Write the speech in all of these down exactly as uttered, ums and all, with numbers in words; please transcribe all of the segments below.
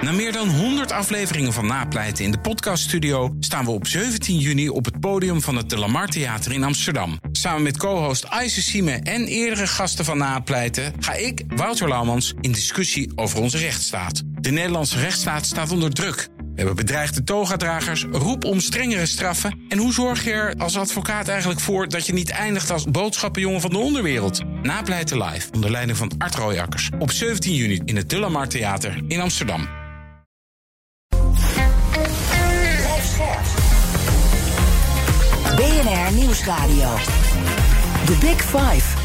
Na meer dan honderd afleveringen van Napleiten in de podcaststudio staan we op zeventien juni op het podium van het De Lamar Theater in Amsterdam. Samen met co-host Ayse Sieme en eerdere gasten van Napleiten ga ik, Wouter Laumans, in discussie over onze rechtsstaat. De Nederlandse rechtsstaat staat onder druk. We hebben bedreigde togadragers, roep om strengere straffen. En hoe zorg je er als advocaat eigenlijk voor dat je niet eindigt als boodschappenjongen van de onderwereld? Napleiten live, onder leiding van Art Rooijakkers. Op zeventien juni in het De Lamar Theater in Amsterdam. B N R Nieuwsradio. The Big Five.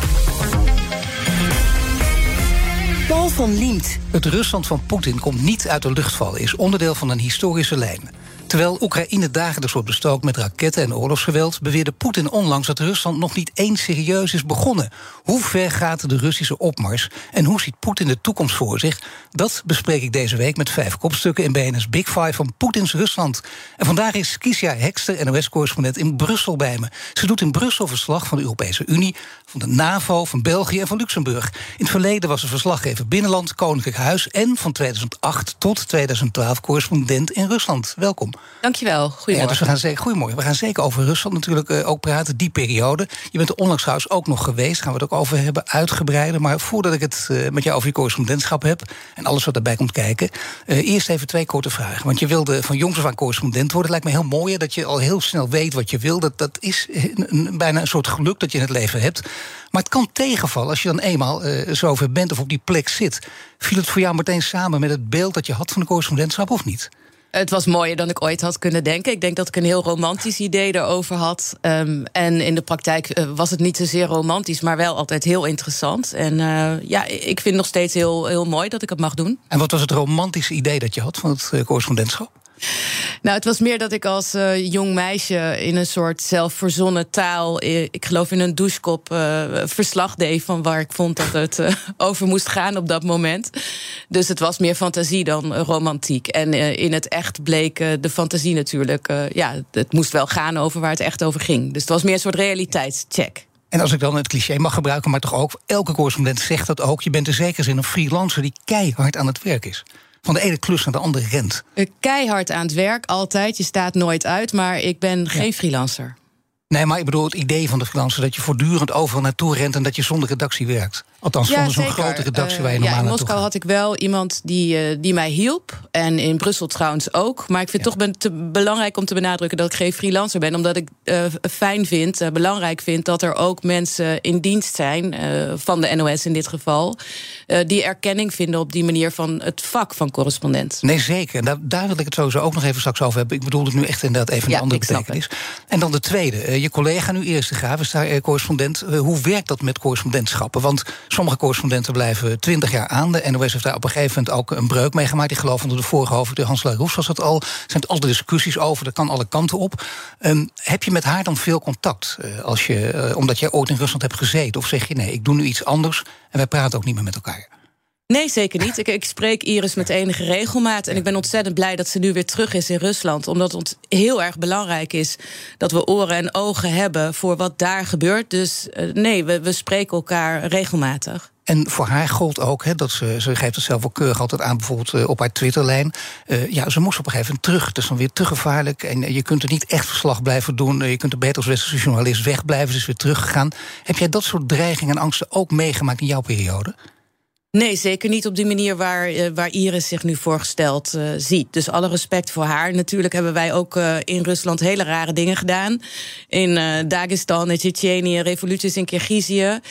Paul van Liemt. Het Rusland van Poetin komt niet uit de lucht vallen, is onderdeel van een historische lijn. Terwijl Oekraïne dagelijks wordt bestookt met raketten en oorlogsgeweld, beweerde Poetin onlangs dat Rusland nog niet eens serieus is begonnen. Hoe ver gaat de Russische opmars en hoe ziet Poetin de toekomst voor zich? Dat bespreek ik deze week met vijf kopstukken in B N R's Big Five van Poetins Rusland. En vandaag is Kiesja Hekster, N O S-correspondent in Brussel bij me. Ze doet in Brussel verslag van de Europese Unie, van de NAVO, van België en van Luxemburg. In het verleden was ze verslaggever Binnenland, Koninklijk Huis en van tweeduizend acht tot tweeduizend twaalf correspondent in Rusland. Welkom. Dankjewel, goedemorgen. Ja, dus we gaan zeker, goedemorgen. We gaan zeker over Rusland natuurlijk uh, ook praten, die periode. Je bent er onlangs trouwens ook nog geweest, daar gaan we het ook over hebben, uitgebreider. Maar voordat ik het uh, met jou over je correspondentschap heb en alles wat erbij komt kijken, uh, eerst even twee korte vragen. Want je wilde van jongs af aan correspondent worden. Het lijkt me heel mooi dat je al heel snel weet wat je wil. Dat, dat is een, een, bijna een soort geluk dat je in het leven hebt. Maar het kan tegenvallen als je dan eenmaal uh, zover bent of op die plek zit. Viel het voor jou meteen samen met het beeld dat je had van de correspondentschap of niet? Het was mooier dan ik ooit had kunnen denken. Ik denk dat ik een heel romantisch idee erover had. Um, en in de praktijk uh, was het niet zozeer romantisch, maar wel altijd heel interessant. En uh, ja, ik vind het nog steeds heel, heel mooi dat ik het mag doen. En wat was het romantische idee dat je had van het uh, correspondentschap? Nou, het was meer dat ik als uh, jong meisje in een soort zelfverzonnen taal, ik geloof in een douchekop, uh, verslag deed van waar ik vond dat het uh, over moest gaan op dat moment. Dus het was meer fantasie dan uh, romantiek. En uh, in het echt bleek uh, de fantasie natuurlijk, uh, ja, het moest wel gaan over waar het echt over ging. Dus het was meer een soort realiteitscheck. En als ik dan het cliché mag gebruiken, maar toch ook, elke correspondent zegt dat ook, je bent in zekere zin een freelancer die keihard aan het werk is. Van de ene klus naar de andere rent. Keihard aan het werk, altijd. Je staat nooit uit, maar ik ben ja. geen freelancer. Nee, maar ik bedoel het idee van de freelancer, dat je voortdurend overal naartoe rent en dat je zonder redactie werkt. Althans, ja, zonder zo'n zeker. grote redactie uh, waar je normaal ja, in naartoe Moskou gaat. had ik wel iemand die, uh, die mij hielp. En in Brussel trouwens ook. Maar ik vind het ja. toch ben, te belangrijk om te benadrukken dat ik geen freelancer ben. Omdat ik uh, fijn vind, uh, belangrijk vind dat er ook mensen in dienst zijn, uh, van de N O S in dit geval, uh, die erkenning vinden op die manier van het vak van correspondent. Nee, zeker. En daar, daar wil ik het sowieso ook nog even straks over hebben. Ik bedoel het nu echt inderdaad even een ja, andere betekenis. En dan de tweede. Uh, je collega nu Iris de Graaf is daar uh, correspondent. Uh, hoe werkt dat met correspondentschappen? Want sommige correspondenten blijven twintig jaar aan. De N O S heeft daar op een gegeven moment ook een breuk mee gemaakt. Ik geloof onder de vorige hoofdredacteur Hans Laroes was dat al. Er zijn al de discussies over, dat kan alle kanten op. Um, heb je met haar dan veel contact? Uh, als je, uh, omdat jij ooit in Rusland hebt gezeten? Of zeg je nee, ik doe nu iets anders en wij praten ook niet meer met elkaar? Nee, zeker niet. Ik, ik spreek Iris met enige regelmaat. En ik ben ontzettend blij dat ze nu weer terug is in Rusland. Omdat het heel erg belangrijk is dat we oren en ogen hebben voor wat daar gebeurt. Dus uh, nee, we, we spreken elkaar regelmatig. En voor haar gold ook, he, dat ze, ze geeft het zelf ook keurig altijd aan, bijvoorbeeld uh, op haar Twitterlijn. Uh, ja, ze moest op een gegeven moment terug. Het is dan weer te gevaarlijk en uh, je kunt er niet echt verslag blijven doen. Uh, je kunt er beter als westerse journalist wegblijven. Ze is weer teruggegaan. Heb jij dat soort dreigingen en angsten ook meegemaakt in jouw periode? Nee, zeker niet op die manier waar, uh, waar Iris zich nu voorgesteld uh, ziet. Dus alle respect voor haar. Natuurlijk hebben wij ook uh, in Rusland hele rare dingen gedaan. In uh, Dagestan en Tsjetsjenië, revoluties in Kirgizië.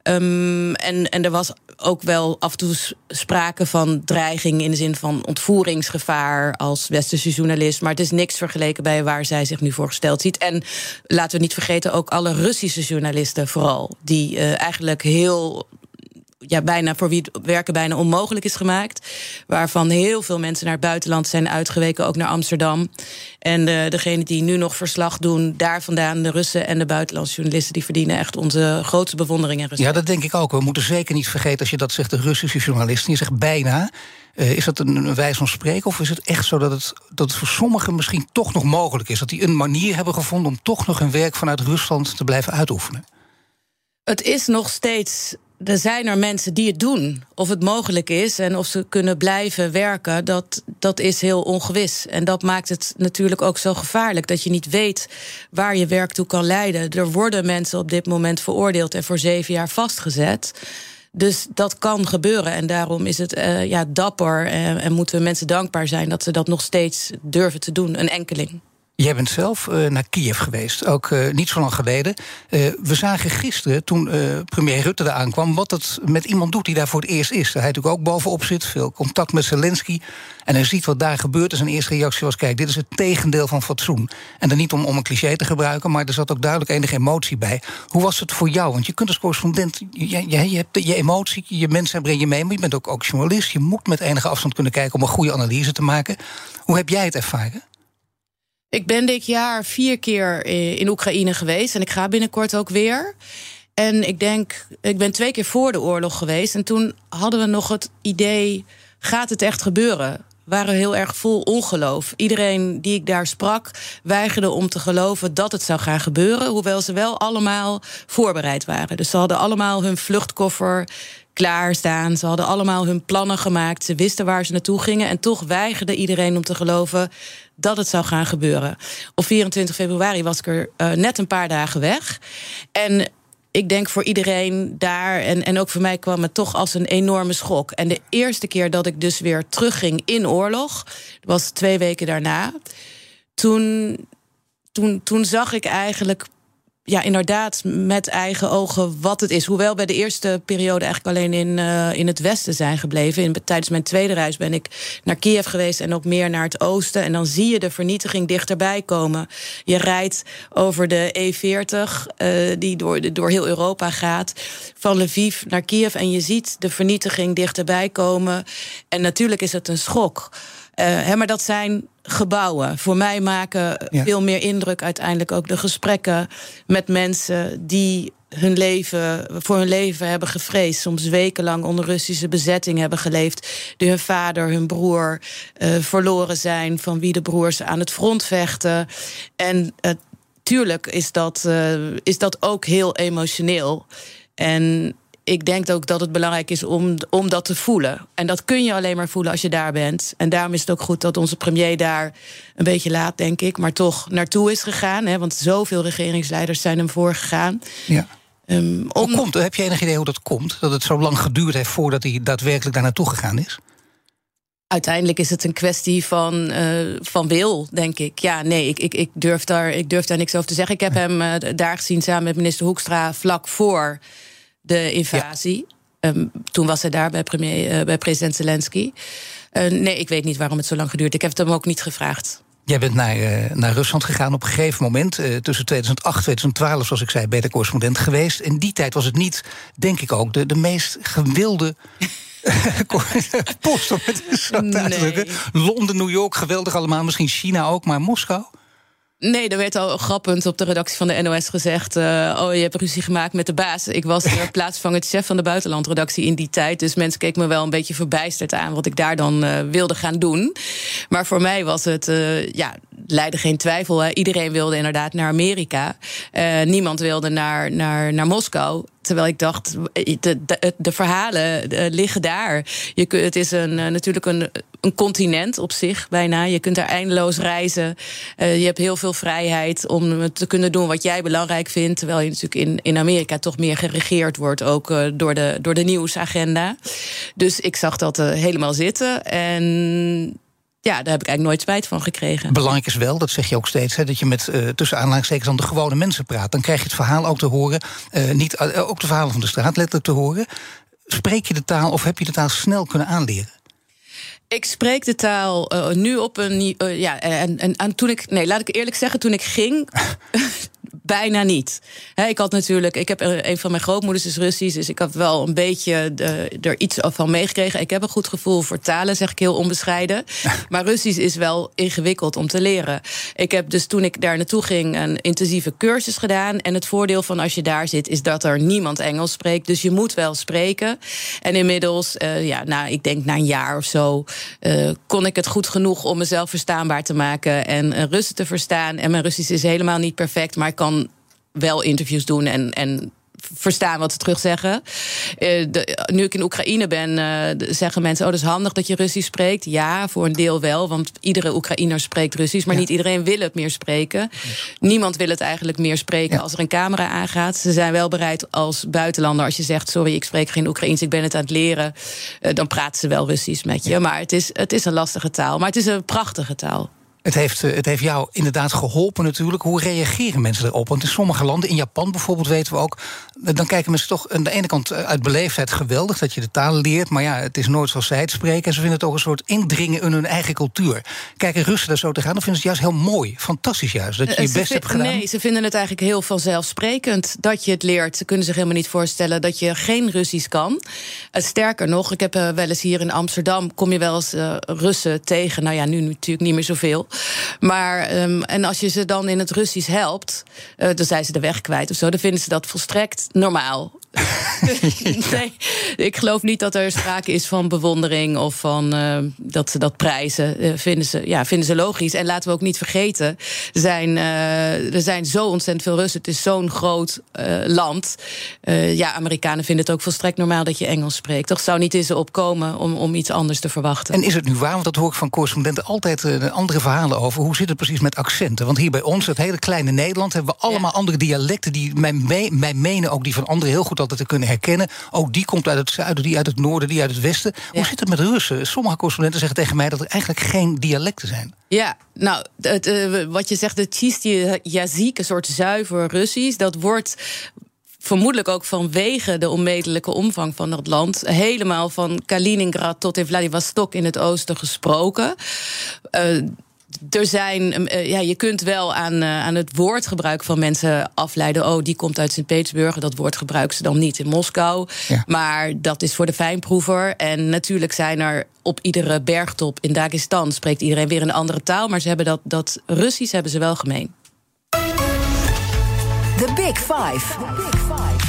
Um, en, en er was ook wel af en toe sprake van dreiging in de zin van ontvoeringsgevaar als westerse journalist. Maar het is niks vergeleken bij waar zij zich nu voorgesteld ziet. En laten we niet vergeten ook alle Russische journalisten vooral, die uh, eigenlijk heel, ja, bijna voor wie het werken bijna onmogelijk is gemaakt. Waarvan heel veel mensen naar het buitenland zijn uitgeweken, ook naar Amsterdam. En de, degenen die nu nog verslag doen, daar vandaan, de Russen en de buitenlandse journalisten, die verdienen echt onze grootste bewondering en respect. Ja, dat denk ik ook. We moeten zeker niet vergeten, als je dat zegt, de Russische journalisten. Je zegt bijna. Uh, is dat een, een wijze van spreken? Of is het echt zo dat het, dat het voor sommigen misschien toch nog mogelijk is? Dat die een manier hebben gevonden om toch nog hun werk vanuit Rusland te blijven uitoefenen? Het is nog steeds er zijn er mensen die het doen. Of het mogelijk is en of ze kunnen blijven werken, dat, dat is heel ongewis. En dat maakt het natuurlijk ook zo gevaarlijk, dat je niet weet waar je werk toe kan leiden. Er worden mensen op dit moment veroordeeld en voor zeven jaar vastgezet. Dus dat kan gebeuren. En daarom is het uh, ja, dapper en, en moeten we mensen dankbaar zijn dat ze dat nog steeds durven te doen, een enkeling. Jij bent zelf uh, naar Kiev geweest, ook uh, niet zo lang geleden. Uh, we zagen gisteren, toen uh, premier Rutte er aankwam, wat het met iemand doet die daar voor het eerst is. Hij natuurlijk ook bovenop zit, veel contact met Zelensky. En hij ziet wat daar gebeurt. En zijn eerste reactie was, kijk, dit is het tegendeel van fatsoen. En dan niet om, om een cliché te gebruiken, maar er zat ook duidelijk enige emotie bij. Hoe was het voor jou? Want je kunt als correspondent, je, je, je hebt je emotie, je mensen breng je mee, maar je bent ook, ook journalist. Je moet met enige afstand kunnen kijken om een goede analyse te maken. Hoe heb jij het ervaren? Ik ben dit jaar vier keer in Oekraïne geweest en ik ga binnenkort ook weer. En ik denk, ik ben twee keer voor de oorlog geweest en toen hadden we nog het idee, gaat het echt gebeuren? We waren heel erg vol ongeloof. Iedereen die ik daar sprak weigerde om te geloven dat het zou gaan gebeuren, hoewel ze wel allemaal voorbereid waren. Dus ze hadden allemaal hun vluchtkoffer klaarstaan. Ze hadden allemaal hun plannen gemaakt. Ze wisten waar ze naartoe gingen. En toch weigerde iedereen om te geloven dat het zou gaan gebeuren. Op vierentwintig februari was ik er uh, net een paar dagen weg. En ik denk voor iedereen daar, en, en ook voor mij kwam het toch als een enorme schok. En de eerste keer dat ik dus weer terugging in oorlog, was twee weken daarna. Toen, toen, toen zag ik eigenlijk, ja, inderdaad, met eigen ogen wat het is. Hoewel bij de eerste periode eigenlijk alleen in, uh, in het westen zijn gebleven. In, tijdens mijn tweede reis ben ik naar Kiev geweest en ook meer naar het oosten. En dan zie je de vernietiging dichterbij komen. Je rijdt over de E veertig, uh, die door, door heel Europa gaat, van Lviv naar Kiev. En je ziet de vernietiging dichterbij komen. En natuurlijk is het een schok. Uh, hè, maar dat zijn gebouwen. Voor mij maken ja. veel meer indruk uiteindelijk ook de gesprekken met mensen die hun leven, voor hun leven hebben gevreesd, soms wekenlang onder Russische bezetting hebben geleefd, die hun vader, hun broer uh, verloren zijn, van wie de broers aan het front vechten. En uh, tuurlijk is dat, uh, is dat ook heel emotioneel. En ik denk ook dat het belangrijk is om, om dat te voelen. En dat kun je alleen maar voelen als je daar bent. En daarom is het ook goed dat onze premier daar een beetje laat, denk ik, maar toch naartoe is gegaan. Hè, want zoveel regeringsleiders zijn hem voorgegaan. Ja. Um, om... Hoe komt, heb je enig idee hoe dat komt? Dat het zo lang geduurd heeft voordat hij daadwerkelijk daar naartoe gegaan is? Uiteindelijk is het een kwestie van, uh, van wil, denk ik. Ja, nee, ik, ik, ik, durf daar, ik durf daar niks over te zeggen. Ik heb hem uh, daar gezien samen met minister Hoekstra vlak voor de invasie. Ja. Um, toen was hij daar bij, premier, uh, bij president Zelensky. Uh, nee, ik weet niet waarom het zo lang geduurd. Ik heb het hem ook niet gevraagd. Jij bent naar, uh, naar Rusland gegaan op een gegeven moment. Uh, tussen tweeduizend acht en tweeduizend twaalf, zoals ik zei, ben je de correspondent geweest. In die tijd was het niet, denk ik ook, de, de meest gewilde post, om het zo te uitdrukken. Londen, New York, geweldig allemaal. Misschien China ook, maar Moskou? Nee, er werd al grappend op de redactie van de N O S gezegd, Uh, oh, je hebt ruzie gemaakt met de baas. Ik was uh, plaatsvervangend chef van de buitenlandredactie in die tijd. Dus mensen keken me wel een beetje verbijsterd aan wat ik daar dan uh, wilde gaan doen. Maar voor mij was het, uh, ja, leidde geen twijfel. Hè. Iedereen wilde inderdaad naar Amerika. Uh, niemand wilde naar, naar, naar Moskou. Terwijl ik dacht, de, de, de verhalen uh, liggen daar. Je kunt, het is een, uh, natuurlijk een, een continent op zich, bijna. Je kunt daar eindeloos reizen. Uh, je hebt heel veel vrijheid om te kunnen doen wat jij belangrijk vindt. Terwijl je natuurlijk in, in Amerika toch meer geregeerd wordt, ook uh, door, de, door de nieuwsagenda. Dus ik zag dat uh, helemaal zitten. En ja, daar heb ik eigenlijk nooit spijt van gekregen. Belangrijk is wel, dat zeg je ook steeds, hè, dat je met uh, tussen aanhalingstekens dan de gewone mensen praat. Dan krijg je het verhaal ook te horen, uh, niet, uh, ook de verhalen van de straat letterlijk te horen. Spreek je de taal of heb je de taal snel kunnen aanleren? Ik spreek de taal uh, nu op een uh, ja, en, en, en toen ik, nee, laat ik eerlijk zeggen, toen ik ging, bijna niet. He, ik had natuurlijk, ik heb een van mijn grootmoeders is Russisch, dus ik had wel een beetje de, er iets van meegekregen. Ik heb een goed gevoel voor talen, zeg ik heel onbescheiden. Maar Russisch is wel ingewikkeld om te leren. Ik heb dus toen ik daar naartoe ging een intensieve cursus gedaan. En het voordeel van als je daar zit is dat er niemand Engels spreekt. Dus je moet wel spreken. En inmiddels, uh, ja, nou, ik denk na een jaar of zo, Uh, kon ik het goed genoeg om mezelf verstaanbaar te maken en uh, Russen te verstaan. En mijn Russisch is helemaal niet perfect, maar ik kan wel interviews doen en, en verstaan wat ze terugzeggen. Uh, de, nu ik in Oekraïne ben, uh, zeggen mensen... oh, dat is handig dat je Russisch spreekt. Ja, voor een deel wel, want iedere Oekraïner spreekt Russisch... maar ja. niet iedereen wil het meer spreken. Ja. Niemand wil het eigenlijk meer spreken ja. als er een camera aangaat. Ze zijn wel bereid als buitenlander, als je zegt... sorry, ik spreek geen Oekraïens, ik ben het aan het leren... Uh, dan praten ze wel Russisch met je. Ja. Maar het is, het is een lastige taal, maar het is een prachtige taal. Het heeft, het heeft jou inderdaad geholpen natuurlijk. Hoe reageren mensen erop? Want in sommige landen, in Japan bijvoorbeeld weten we ook... dan kijken mensen toch aan de ene kant uit beleefdheid geweldig... dat je de taal leert, maar ja, het is nooit zoals zij het spreken... en ze vinden het ook een soort indringen in hun eigen cultuur. Kijken Russen daar zo te gaan, dan vinden ze het juist heel mooi. Fantastisch juist, dat je je best hebt gedaan. Nee, ze vinden het eigenlijk heel vanzelfsprekend dat je het leert. Ze kunnen zich helemaal niet voorstellen dat je geen Russisch kan. Uh, sterker nog, ik heb uh, wel eens hier in Amsterdam... kom je wel eens uh, Russen tegen. Nou ja, nu natuurlijk niet meer zoveel... Maar, um, en als je ze dan in het Russisch helpt, uh, dan zijn ze de weg kwijt of zo, dan vinden ze dat volstrekt normaal. Nee, ik geloof niet dat er sprake is van bewondering of van uh, dat ze dat prijzen. Uh, vinden, ze, ja, vinden ze logisch. En laten we ook niet vergeten, er zijn, uh, er zijn zo ontzettend veel Russen. Het is zo'n groot uh, land. Uh, ja, Amerikanen vinden het ook volstrekt normaal dat je Engels spreekt. Toch zou niet in ze opkomen om, om iets anders te verwachten. En is het nu waar? Want dat hoor ik van correspondenten altijd uh, andere verhalen over. Hoe zit het precies met accenten? Want hier bij ons, het hele kleine Nederland, hebben we allemaal ja. andere dialecten die mij, me- mij menen ook die van anderen heel goed altijd te kunnen herkennen. Ook die komt uit het zuiden, die uit het noorden, die uit het westen. Ja. Hoe zit het met Russen? Sommige correspondenten zeggen tegen mij dat er eigenlijk geen dialecten zijn. Ja, nou, het, uh, wat je zegt, het чистый язык, een soort zuiver Russisch, dat wordt vermoedelijk ook vanwege de onmetelijke omvang van het land helemaal van Kaliningrad tot in Vladivostok in het oosten gesproken. Uh, Er zijn, uh, ja, je kunt wel aan, uh, aan het woordgebruik van mensen afleiden. Oh, die komt uit Sint-Petersburg. Dat woord gebruiken ze dan niet in Moskou. Ja. Maar dat is voor de fijnproever. En natuurlijk zijn er op iedere bergtop in Dagestan spreekt iedereen weer een andere taal. Maar ze hebben dat, dat Russisch hebben ze wel gemeen. The Big Five. The Big Five.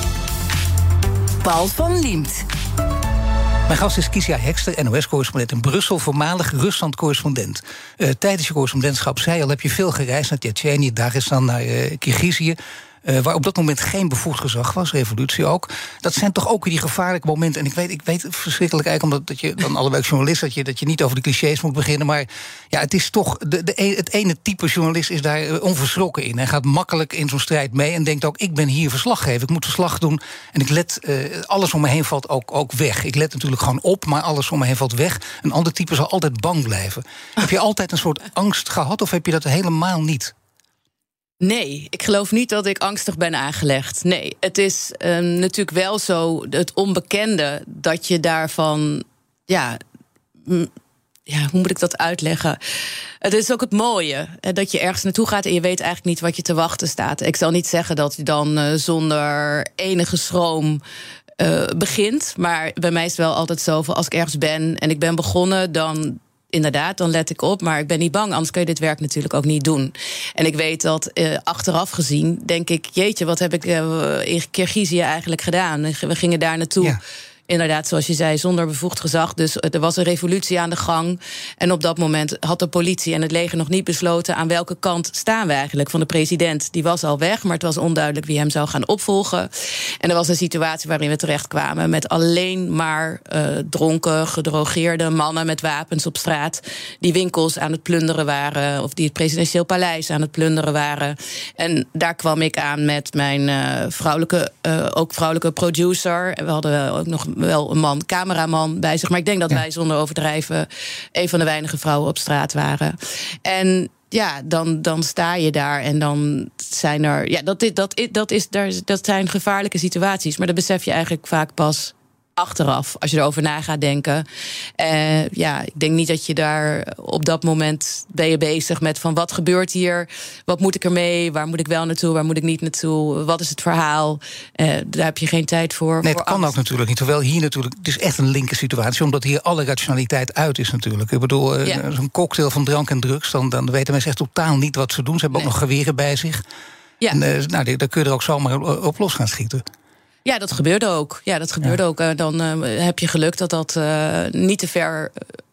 Paul van Liemt. Mijn gast is Kisia Hekster, N O S-correspondent in Brussel, voormalig Rusland-correspondent. Uh, tijdens je correspondentschap, zei je al, heb je veel gereisd naar Tsjetsjenië, Dagestan, naar uh, Kirgizië. Uh, waar op dat moment geen bevoegd gezag was, revolutie ook. Dat zijn toch ook weer die gevaarlijke momenten. En ik weet, ik weet verschrikkelijk eigenlijk, omdat dat je dan allebei journalist, dat je, dat je niet over de clichés moet beginnen. Maar ja, het is toch, de, de, het ene type journalist is daar uh, onverschrokken in. Hij gaat makkelijk in zo'n strijd mee en denkt ook, ik ben hier verslaggever, ik moet verslag doen. En ik let, uh, alles om me heen valt ook, ook weg. Ik let natuurlijk gewoon op, maar alles om me heen valt weg. Een ander type zal altijd bang blijven. Heb je altijd een soort angst gehad of heb je dat helemaal niet? Nee, ik geloof niet dat ik angstig ben aangelegd. Nee, het is um, natuurlijk wel zo, het onbekende, dat je daarvan, ja, m- ja, hoe moet ik dat uitleggen? Het is ook het mooie, dat je ergens naartoe gaat en je weet eigenlijk niet wat je te wachten staat. Ik zal niet zeggen dat je dan uh, zonder enige schroom uh, begint, maar bij mij is het wel altijd zo, als ik ergens ben en ik ben begonnen, dan inderdaad, dan let ik op, maar ik ben niet bang. Anders kun je dit werk natuurlijk ook niet doen. En ik weet dat, uh, achteraf gezien, denk ik, jeetje, wat heb ik uh, in Kirgizië eigenlijk gedaan? We gingen daar naartoe. Ja. Inderdaad, zoals je zei, zonder bevoegd gezag. Dus er was een revolutie aan de gang. En op dat moment had de politie en het leger nog niet besloten aan welke kant staan we eigenlijk van de president. Die was al weg, maar het was onduidelijk wie hem zou gaan opvolgen. En er was een situatie waarin we terechtkwamen met alleen maar uh, dronken, gedrogeerde mannen met wapens op straat, die winkels aan het plunderen waren, of die het presidentieel paleis aan het plunderen waren. En daar kwam ik aan met mijn uh, vrouwelijke, uh, ook vrouwelijke producer. En we hadden ook nog wel een man, cameraman bij zich. Maar ik denk dat ja. wij zonder overdrijven een van de weinige vrouwen op straat waren. En ja, dan, dan sta je daar en dan zijn er, ja, dat, dat, dat, is, dat zijn gevaarlijke situaties. Maar dat besef je eigenlijk vaak pas achteraf, als je erover na gaat denken. Uh, ja, ik denk niet dat je daar op dat moment ben je bezig met van wat gebeurt hier, wat moet ik ermee, waar moet ik wel naartoe, waar moet ik niet naartoe, wat is het verhaal. Uh, daar heb je geen tijd voor. Nee, voor het kan angst. Ook natuurlijk niet. Terwijl hier natuurlijk, het is echt een linker situatie, omdat hier alle rationaliteit uit is natuurlijk. Ik bedoel, uh, ja. zo'n cocktail van drank en drugs, dan, dan weten mensen echt totaal niet wat ze doen. Ze hebben nee. ook nog geweren bij zich. Ja. En uh, nou, daar kun je er ook zomaar op los gaan schieten. Ja, dat gebeurde ook. Ja, dat gebeurde ja. ook. Uh, dan uh, heb je geluk dat dat uh, niet te ver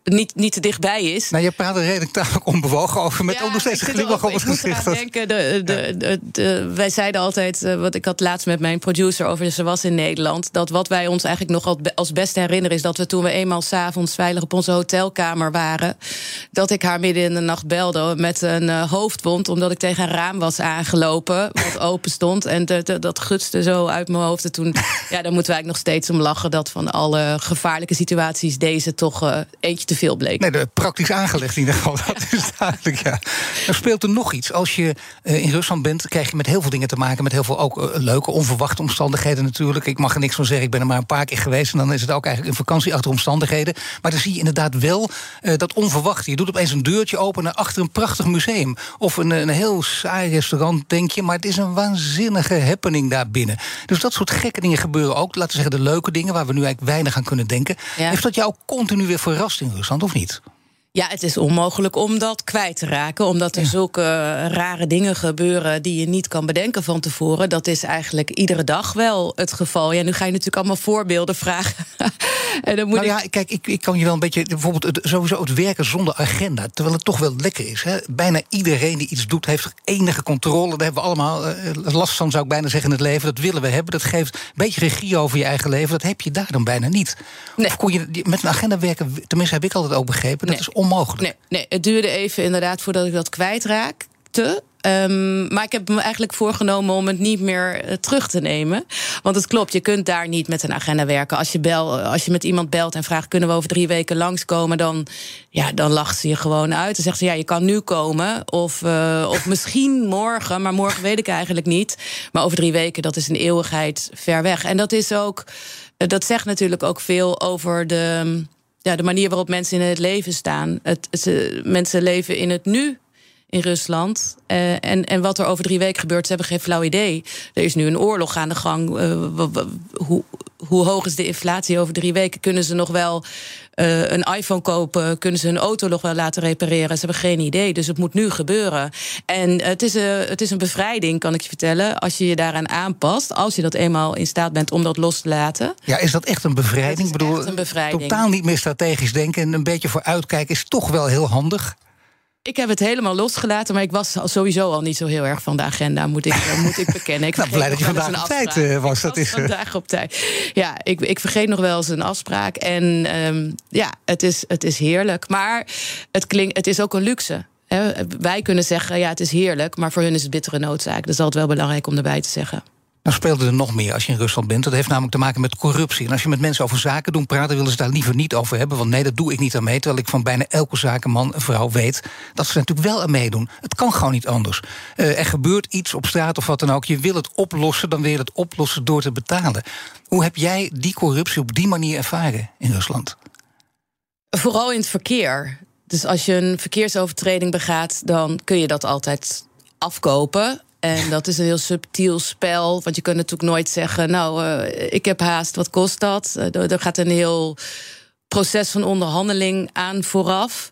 niet, niet te dichtbij is. Nou, je praat er redelijk tamelijk onbewogen over, met ja, ook nog steeds een glimlach op het gezicht. Denken, de, de, de, de, wij zeiden altijd, uh, wat ik had laatst met mijn producer over Ze Was in Nederland, dat wat wij ons eigenlijk nog als beste herinneren is dat we toen we eenmaal 's avonds veilig op onze hotelkamer waren, dat ik haar midden in de nacht belde met een uh, hoofdwond, omdat ik tegen een raam was aangelopen, wat open stond. En de, de, dat gutste zo uit mijn hoofd. En toen, ja, daar moeten wij eigenlijk nog steeds om lachen, dat van alle gevaarlijke situaties deze toch uh, eentje te veel bleek. Nee, de, praktisch aangelegd in ieder geval. Dat is duidelijk, ja. Er speelt er nog iets. Als je uh, in Rusland bent, krijg je met heel veel dingen te maken, met heel veel ook uh, leuke, onverwachte omstandigheden natuurlijk. Ik mag er niks van zeggen, ik ben er maar een paar keer geweest en dan is het ook eigenlijk een vakantie achter omstandigheden. Maar dan zie je inderdaad wel uh, dat onverwachte. Je doet opeens een deurtje open naar achter een prachtig museum. Of een, een heel saai restaurant, denk je, maar het is een waanzinnige happening daar binnen. Dus dat soort gekke dingen gebeuren ook. Laten we zeggen de leuke dingen waar we nu eigenlijk weinig aan kunnen denken. Ja. Heeft dat jou continu weer verrast in Rusland, of niet? Ja, het is onmogelijk om dat kwijt te raken. Omdat er ja. zulke rare dingen gebeuren die je niet kan bedenken van tevoren. Dat is eigenlijk iedere dag wel het geval. Ja, nu ga je natuurlijk allemaal voorbeelden vragen. En dan moet nou ik... ja, kijk, ik, ik kan je wel een beetje, bijvoorbeeld het, sowieso het werken zonder agenda, terwijl het toch wel lekker is. Hè? Bijna iedereen die iets doet, heeft enige controle. Daar hebben we allemaal uh, last van, zou ik bijna zeggen, in het leven. Dat willen we hebben. Dat geeft een beetje regie over je eigen leven. Dat heb je daar dan bijna niet. Nee. Of kon je met een agenda werken, tenminste heb ik altijd ook begrepen, dat nee. is onmogelijk. Nee, nee, het duurde even inderdaad voordat ik dat kwijtraakte. Um, maar ik heb me eigenlijk voorgenomen om het niet meer uh, terug te nemen. Want het klopt, je kunt daar niet met een agenda werken. Als je, bel, als je met iemand belt en vraagt, kunnen we over drie weken langskomen, dan, ja, dan lacht ze je gewoon uit. Dan zegt ze, ja, je kan nu komen. Of, uh, of misschien morgen, maar morgen weet ik eigenlijk niet. Maar over drie weken, dat is een eeuwigheid ver weg. En dat is ook, dat zegt natuurlijk ook veel over de, ja, de manier waarop mensen in het leven staan. Het, het, mensen leven in het nu in Rusland. Uh, en, en wat er over drie weken gebeurt, ze hebben geen flauw idee. Er is nu een oorlog aan de gang. Uh, w- w- hoe, hoe hoog is de inflatie over drie weken? Kunnen ze nog wel uh, een iPhone kopen? Kunnen ze hun auto nog wel laten repareren? Ze hebben geen idee, dus het moet nu gebeuren. En uh, het, is een, het is een bevrijding, kan ik je vertellen, als je je daaraan aanpast. Als je dat eenmaal in staat bent om dat los te laten. Ja, is dat echt een bevrijding? Ik bedoel, echt een bevrijding. Totaal niet meer strategisch denken en een beetje vooruitkijken is toch wel heel handig. Ik heb het helemaal losgelaten, maar ik was sowieso al niet zo heel erg van de agenda, moet ik, uh, moet ik bekennen. Ik nou, blij dat je vandaag op tijd uh, was. Ik dat was is vandaag op tijd. Ja, ik, ik vergeet nog wel eens een afspraak. En um, ja, het is, het is heerlijk. Maar het, klinkt, het is ook een luxe. Hè. Wij kunnen zeggen, ja, het is heerlijk, maar voor hun is het bittere noodzaak. Dat is altijd wel belangrijk om erbij te zeggen. Nou speelde er nog meer als je in Rusland bent. Dat heeft namelijk te maken met corruptie. En als je met mensen over zaken doen praten, willen ze daar liever niet over hebben. Want nee, dat doe ik niet aan mee. Terwijl ik van bijna elke zakenman en vrouw weet dat ze er natuurlijk wel aan meedoen. Het kan gewoon niet anders. Uh, er gebeurt iets op straat of wat dan ook. Je wil het oplossen, dan wil je het oplossen door te betalen. Hoe heb jij die corruptie op die manier ervaren in Rusland? Vooral in het verkeer. Dus als je een verkeersovertreding begaat, dan kun je dat altijd afkopen. En dat is een heel subtiel spel. Want je kunt natuurlijk nooit zeggen, nou, uh, ik heb haast, wat kost dat? Uh, er gaat een heel proces van onderhandeling aan vooraf.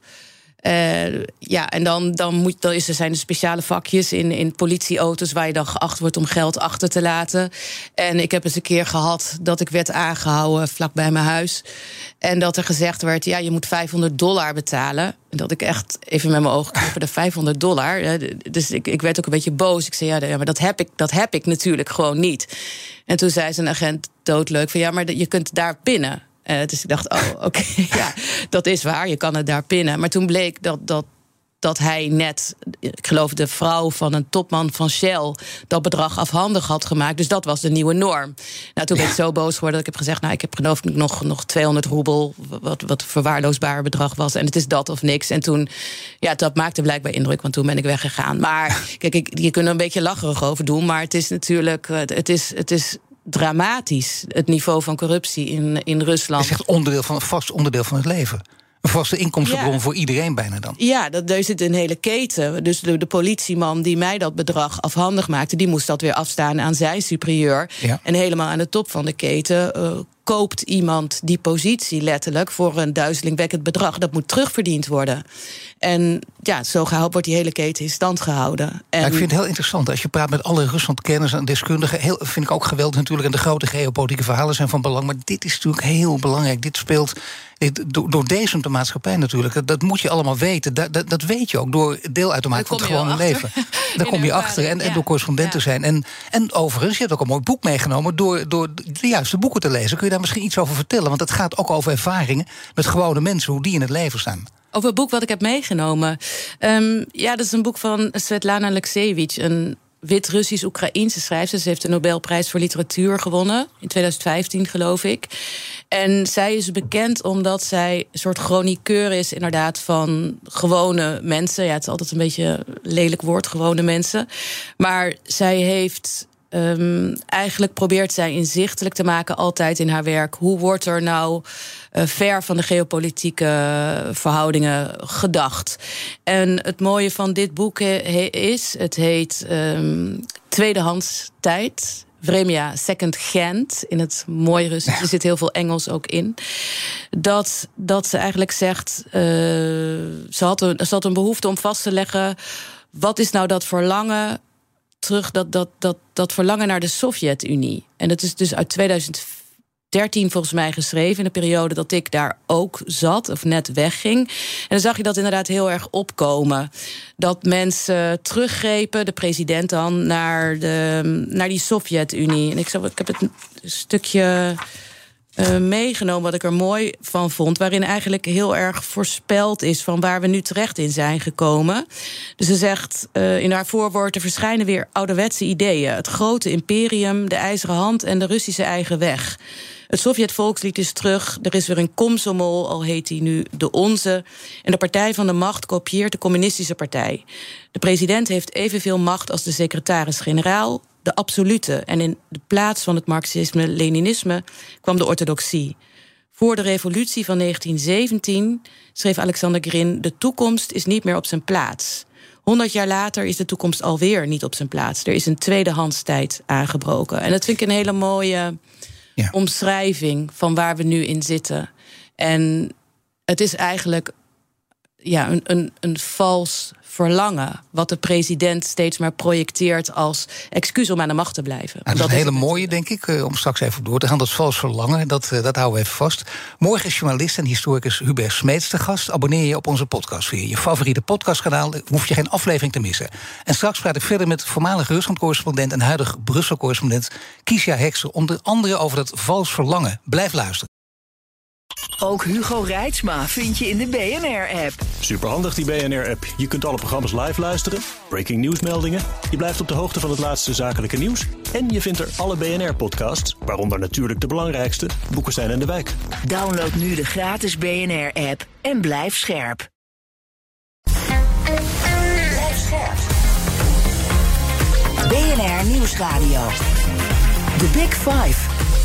Uh, ja, en dan, dan, moet, dan is er zijn er speciale vakjes in, in politieauto's waar je dan geacht wordt om geld achter te laten. En ik heb eens een keer gehad dat ik werd aangehouden vlak bij mijn huis. En dat er gezegd werd, ja, je moet vijfhonderd dollar betalen. En dat ik echt even met mijn ogen knipperde, vijfhonderd dollar. Dus ik, ik werd ook een beetje boos. Ik zei, ja, maar dat heb ik, dat heb ik natuurlijk gewoon niet. En toen zei zijn agent doodleuk van, ja, maar je kunt daar pinnen. Uh, dus ik dacht, oh, oké, okay, ja, dat is waar, je kan het daar pinnen. Maar toen bleek dat, dat, dat hij net, ik geloof de vrouw van een topman van Shell, dat bedrag afhandig had gemaakt. Dus dat was de nieuwe norm. Nou, toen ben ik zo boos geworden dat ik heb gezegd, nou, ik heb geloof ik nog, nog tweehonderd roebel, wat, wat een verwaarloosbaar bedrag was. En het is dat of niks. En toen, ja, dat maakte blijkbaar indruk, want toen ben ik weggegaan. Maar kijk, ik, je kunt er een beetje lacherig over doen, maar het is natuurlijk, het is, het is dramatisch, het niveau van corruptie in, in Rusland. Het is echt onderdeel van, een vast onderdeel van het leven. Een vaste inkomstenbron ja. voor iedereen bijna dan. Ja, dat, er zit een hele keten. Dus de, de politieman die mij dat bedrag afhandig maakte, die moest dat weer afstaan aan zijn superieur. Ja. En helemaal aan de top van de keten uh, koopt iemand die positie letterlijk voor een duizelingwekkend bedrag. Dat moet terugverdiend worden. En ja, zo gehouden wordt die hele keten in stand gehouden. En ja, ik vind het heel interessant. Als je praat met alle Rusland-kenners en deskundigen, heel, vind ik ook geweldig natuurlijk. En de grote geopolitieke verhalen zijn van belang. Maar dit is natuurlijk heel belangrijk. Dit speelt dit, door, door deze de maatschappij natuurlijk. Dat moet je allemaal weten. Dat, dat, dat weet je ook door deel uit te maken van het gewone leven. Daar kom je achter. En, en door correspondent te zijn. En, en overigens, je hebt ook een mooi boek meegenomen. Door, door de juiste boeken te lezen. Kun je daar misschien iets over vertellen? Want het gaat ook over ervaringen met gewone mensen, hoe die in het leven staan. Over het boek wat ik heb meegenomen. Um, ja, dat is een boek van Svetlana Alexievich, een Wit-Russisch-Oekraïense schrijfster. Ze heeft de Nobelprijs voor literatuur gewonnen, in twintig vijftien geloof ik. En zij is bekend omdat zij een soort chroniqueur is, inderdaad, van gewone mensen. Ja, het is altijd een beetje een lelijk woord, gewone mensen. Maar zij heeft Um, eigenlijk probeert zij inzichtelijk te maken altijd in haar werk. Hoe wordt er nou uh, ver van de geopolitieke verhoudingen gedacht? En het mooie van dit boek he, is, het heet um, Tweedehands tijd. Vremja Second Hand, in het mooi Russisch. Er zit heel veel Engels ook in. Dat, dat ze eigenlijk zegt, uh, ze, had een, ze had een behoefte om vast te leggen, wat is nou dat verlangen terug, dat, dat, dat, dat verlangen naar de Sovjet-Unie. En dat is dus uit twintig dertien volgens mij geschreven, in de periode dat ik daar ook zat, of net wegging. En dan zag je dat inderdaad heel erg opkomen. Dat mensen teruggrepen, de president dan, naar, de, naar die Sovjet-Unie. En ik, zou, ik heb het een stukje Uh, meegenomen wat ik er mooi van vond, waarin eigenlijk heel erg voorspeld is van waar we nu terecht in zijn gekomen. Dus ze zegt uh, in haar voorwoord, er verschijnen weer ouderwetse ideeën. Het grote imperium, de ijzeren hand en de Russische eigen weg. Het Sovjet-volkslied is terug, er is weer een komsomol, al heet hij nu de onze. En de partij van de macht kopieert de communistische partij. De president heeft evenveel macht als de secretaris-generaal, de absolute. En in de plaats van het marxisme-leninisme kwam de orthodoxie. Voor de revolutie van negentien zeventien schreef Alexander Grin, de toekomst is niet meer op zijn plaats. Honderd jaar later is de toekomst alweer niet op zijn plaats. Er is een tweedehandstijd aangebroken. En dat vind ik een hele mooie ja. omschrijving van waar we nu in zitten. En het is eigenlijk ja, een, een, een vals verlangen, wat de president steeds maar projecteert als excuus om aan de macht te blijven. Nou, dat is een hele mooie, denk ik, om straks even door te gaan. Dat vals verlangen, dat, dat houden we even vast. Morgen is journalist en historicus Hubert Smeets te gast. Abonneer je op onze podcast via je favoriete podcastkanaal. Hoef je geen aflevering te missen. En straks praat ik verder met voormalig Rusland-correspondent en huidig Brussel-correspondent Kiesja Hekster, onder andere over dat vals verlangen. Blijf luisteren. Ook Hugo Reitsma vind je in de B N R-app. Superhandig, die B N R-app. Je kunt alle programma's live luisteren, breaking nieuwsmeldingen, je blijft op de hoogte van het laatste zakelijke nieuws en je vindt er alle B N R-podcasts, waaronder natuurlijk de belangrijkste, Boekenstein en de Wijk. Download nu de gratis B N R-app en blijf scherp. Blijf scherp. B N R Nieuwsradio. The Big Five.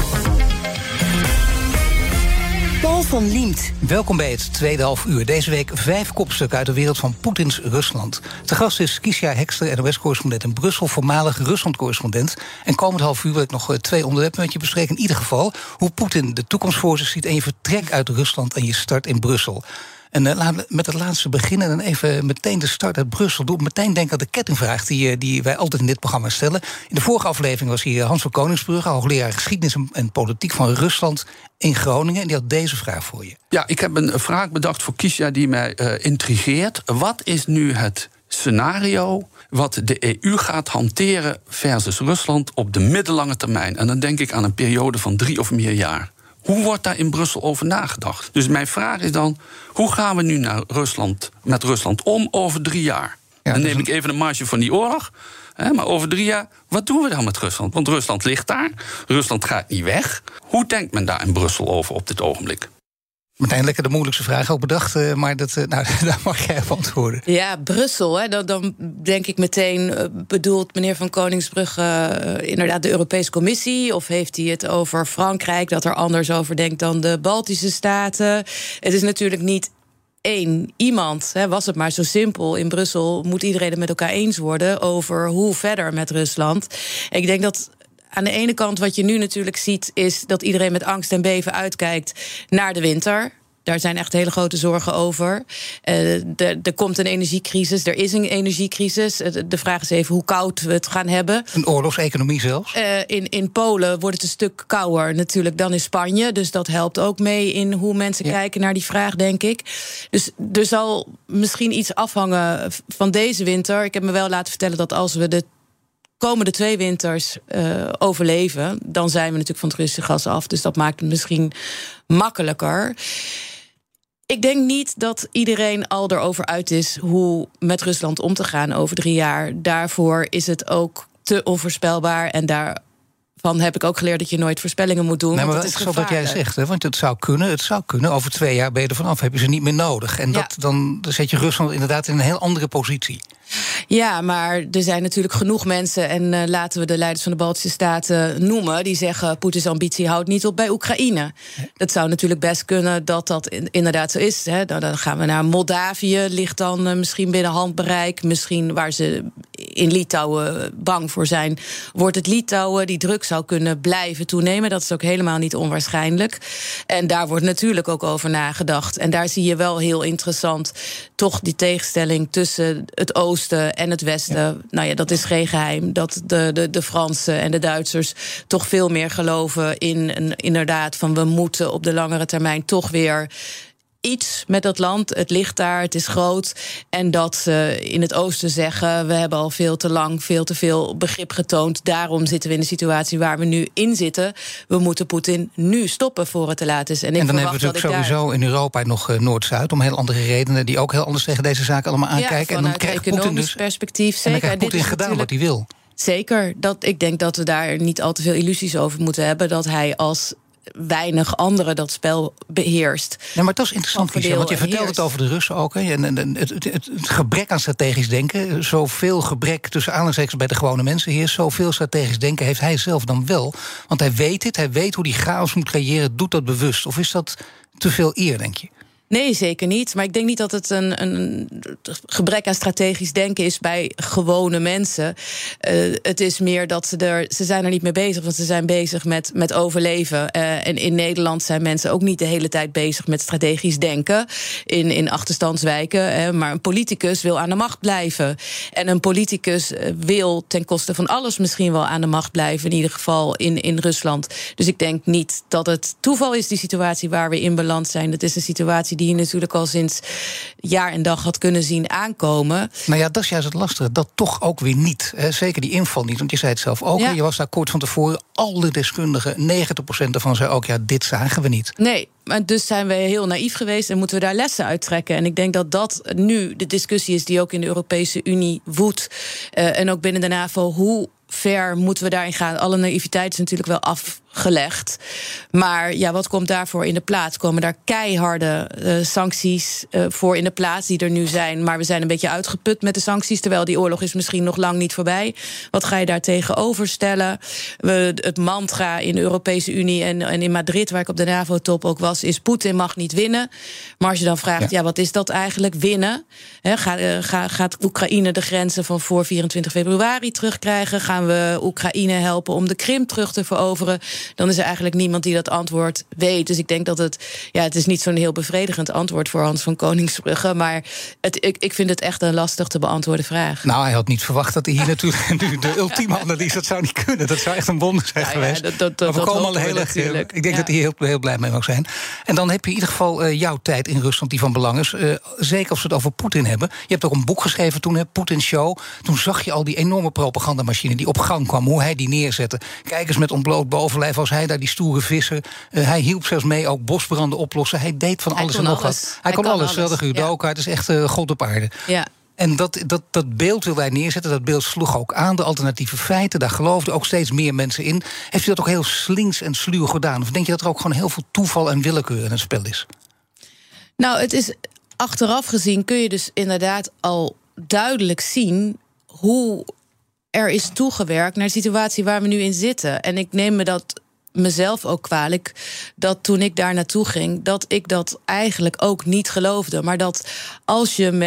Paul van Liemt. Welkom bij het tweede half uur. Deze week vijf kopstukken uit de wereld van Poetins Rusland. Te gast is Kiesja Hekster, N O S-correspondent in Brussel, voormalig Rusland-correspondent. En komend half uur wil ik nog twee onderwerpen met je bespreken. In ieder geval hoe Poetin de toekomst voor zich ziet en je vertrek uit Rusland en je start in Brussel. En uh, laten we met het laatste beginnen en even meteen de start uit Brussel. Doe meteen denken aan de kettingvraag die, die wij altijd in dit programma stellen. In de vorige aflevering was hier Hans van Koningsbrugge, hoogleraar geschiedenis en politiek van Rusland in Groningen. En die had deze vraag voor je. Ja, ik heb een vraag bedacht voor Kiesja die mij uh, intrigeert. Wat is nu het scenario wat de E U gaat hanteren versus Rusland op de middellange termijn? En dan denk ik aan een periode van drie of meer jaar. Hoe wordt daar in Brussel over nagedacht? Dus mijn vraag is dan, hoe gaan we nu naar Rusland, met Rusland om over drie jaar? Ja, dan neem ik even de marge van die oorlog. Hè, maar over drie jaar, wat doen we dan met Rusland? Want Rusland ligt daar, Rusland gaat niet weg. Hoe denkt men daar in Brussel over op dit ogenblik? Meteen lekker de moeilijkste vraag ook bedacht, maar dat, nou, daar mag jij op antwoorden. Ja, Brussel, hè, dan, dan denk ik meteen, bedoelt meneer Van Koningsbrugge uh, inderdaad de Europese Commissie? Of heeft hij het over Frankrijk, dat er anders over denkt dan de Baltische Staten? Het is natuurlijk niet één iemand, hè, was het maar zo simpel. In Brussel moet iedereen het met elkaar eens worden over hoe verder met Rusland. Ik denk dat aan de ene kant wat je nu natuurlijk ziet is dat iedereen met angst en beven uitkijkt naar de winter. Daar zijn echt hele grote zorgen over. Uh, er komt een energiecrisis, er is een energiecrisis. Uh, de vraag is even hoe koud we het gaan hebben. Een oorlogseconomie zelfs? Uh, in, in Polen wordt het een stuk kouder natuurlijk dan in Spanje. Dus dat helpt ook mee in hoe mensen ja. kijken naar die vraag, denk ik. Dus er zal misschien iets afhangen van deze winter. Ik heb me wel laten vertellen dat als we de komende twee winters uh, overleven, dan zijn we natuurlijk van het Russische gas af. Dus dat maakt het misschien makkelijker. Ik denk niet dat iedereen al erover uit is hoe met Rusland om te gaan over drie jaar. Daarvoor is het ook te onvoorspelbaar. En daarvan heb ik ook geleerd dat je nooit voorspellingen moet doen. Nee, maar want het is is zo wat jij zegt, hè? Want het zou kunnen, het zou kunnen. Over twee jaar ben je er vanaf, heb je ze niet meer nodig. En dat, ja. dan zet je Rusland inderdaad in een heel andere positie. Ja, maar er zijn natuurlijk genoeg mensen, en uh, laten we de leiders van de Baltische Staten noemen, die zeggen Poetins ambitie houdt niet op bij Oekraïne. Ja. Dat zou natuurlijk best kunnen dat dat in, inderdaad zo is. Hè. Dan, dan gaan we naar Moldavië, ligt dan uh, misschien binnen handbereik. Misschien waar ze in Litouwen bang voor zijn, wordt het Litouwen. Die druk zou kunnen blijven toenemen. Dat is ook helemaal niet onwaarschijnlijk. En daar wordt natuurlijk ook over nagedacht. En daar zie je wel heel interessant toch die tegenstelling tussen het oosten en het westen. Ja. Nou ja, dat is geen geheim. Dat de, de, de Fransen en de Duitsers toch veel meer geloven in een, inderdaad van we moeten op de langere termijn toch weer iets met dat land. Het ligt daar, het is groot. En dat ze in het oosten zeggen, we hebben al veel te lang, veel te veel begrip getoond. Daarom zitten we in de situatie waar we nu in zitten. We moeten Poetin nu stoppen voor het te laat is. En, ik en dan hebben we natuurlijk sowieso daar... in Europa nog uh, Noord-Zuid, om heel andere redenen, die ook heel anders tegen deze zaken allemaal aankijken. Ja, en dan krijgt Poetin dus perspectief zeker. En dan krijgt Poetin gedaan natuurlijk... wat hij wil. Zeker. Dat, ik denk dat we daar niet al te veel illusies over moeten hebben. Dat hij als weinig anderen dat spel beheerst. Ja, maar dat is interessant, Kiesja, want je vertelt het over de Russen ook. Hè. En, en, en, het, het, het gebrek aan strategisch denken, zoveel gebrek tussen aanhalingstekens bij de gewone mensen hier, zoveel strategisch denken heeft hij zelf dan wel. Want hij weet het, hij weet hoe die chaos moet creëren, doet dat bewust. Of is dat te veel eer, denk je? Nee, zeker niet. Maar ik denk niet dat het een, een gebrek aan strategisch denken is bij gewone mensen. Uh, het is meer dat ze er, ze zijn er niet mee bezig, want ze zijn bezig met, met overleven. Uh, en in Nederland zijn mensen ook niet de hele tijd bezig met strategisch denken in, in achterstandswijken. Uh, maar een politicus wil aan de macht blijven. En een politicus wil ten koste van alles misschien wel aan de macht blijven, in ieder geval in, in Rusland. Dus ik denk niet dat het toeval is, die situatie waar we in beland zijn. Dat is een situatie die die je natuurlijk al sinds jaar en dag had kunnen zien aankomen. Nou ja, dat is juist het lastige. Dat toch ook weer niet. Hè? Zeker die inval niet. Want je zei het zelf ook. Ja. Je was daar kort van tevoren. Alle deskundigen, negentig procent daarvan zei ook, ja, dit zagen we niet. Nee, maar dus zijn we heel naïef geweest en moeten we daar lessen uit trekken. En ik denk dat dat nu de discussie is die ook in de Europese Unie woedt. Uh, en ook binnen de NAVO, hoe ver moeten we daarin gaan? Alle naïviteit is natuurlijk wel afgelegd. Maar ja, wat komt daarvoor in de plaats? Komen daar keiharde uh, sancties uh, voor in de plaats die er nu zijn? Maar we zijn een beetje uitgeput met de sancties, terwijl die oorlog is misschien nog lang niet voorbij. Wat ga je daar tegenover stellen? We, het mantra in de Europese Unie en, en in Madrid, waar ik op de NAVO-top ook was, is Poetin mag niet winnen. Maar als je dan vraagt, ja, ja wat is dat eigenlijk, winnen? He, gaat, uh, ga, gaat Oekraïne de grenzen van voor vierentwintig februari terugkrijgen? Gaan we Oekraïne helpen om de Krim terug te veroveren? Dan is er eigenlijk niemand die dat antwoord weet. Dus ik denk dat het, ja, het is niet zo'n heel bevredigend antwoord voor Hans van Koningsbrugge, maar het, ik, ik vind het echt een lastig te beantwoorden vraag. Nou, hij had niet verwacht dat hij hier natuurlijk nu de ultieme analyse, dat zou niet kunnen. Dat zou echt een wonder zijn nou geweest. Ja, dat, dat, dat, maar we komen al we heel erg. Ik denk ja. dat hij heel, heel blij mee mag zijn. En dan heb je in ieder geval uh, jouw tijd in Rusland die van belang is. Uh, zeker als we het over Poetin hebben. Je hebt ook een boek geschreven toen, Poetin Show. Toen zag je al die enorme propagandamachine die op gang kwam, hoe hij die neerzette. Kijk eens met ontbloot bovenlijf als hij daar die stoere visser. Uh, hij hielp zelfs mee ook bosbranden oplossen. Hij deed van hij alles en nog alles. wat. Hij, hij kon, kon alles. alles. De judoka, het is echt uh, god op aarde. Ja. En dat, dat, dat beeld wilde hij neerzetten, dat beeld sloeg ook aan, de alternatieve feiten, daar geloofden ook steeds meer mensen in. Heeft u dat ook heel slinks en sluw gedaan? Of denk je dat er ook gewoon heel veel toeval en willekeur in het spel is? Nou, het is achteraf gezien kun je dus inderdaad al duidelijk zien hoe er is toegewerkt naar de situatie waar we nu in zitten. En ik neem me dat mezelf ook kwalijk, dat toen ik daar naartoe ging, dat ik dat eigenlijk ook niet geloofde. Maar dat als je met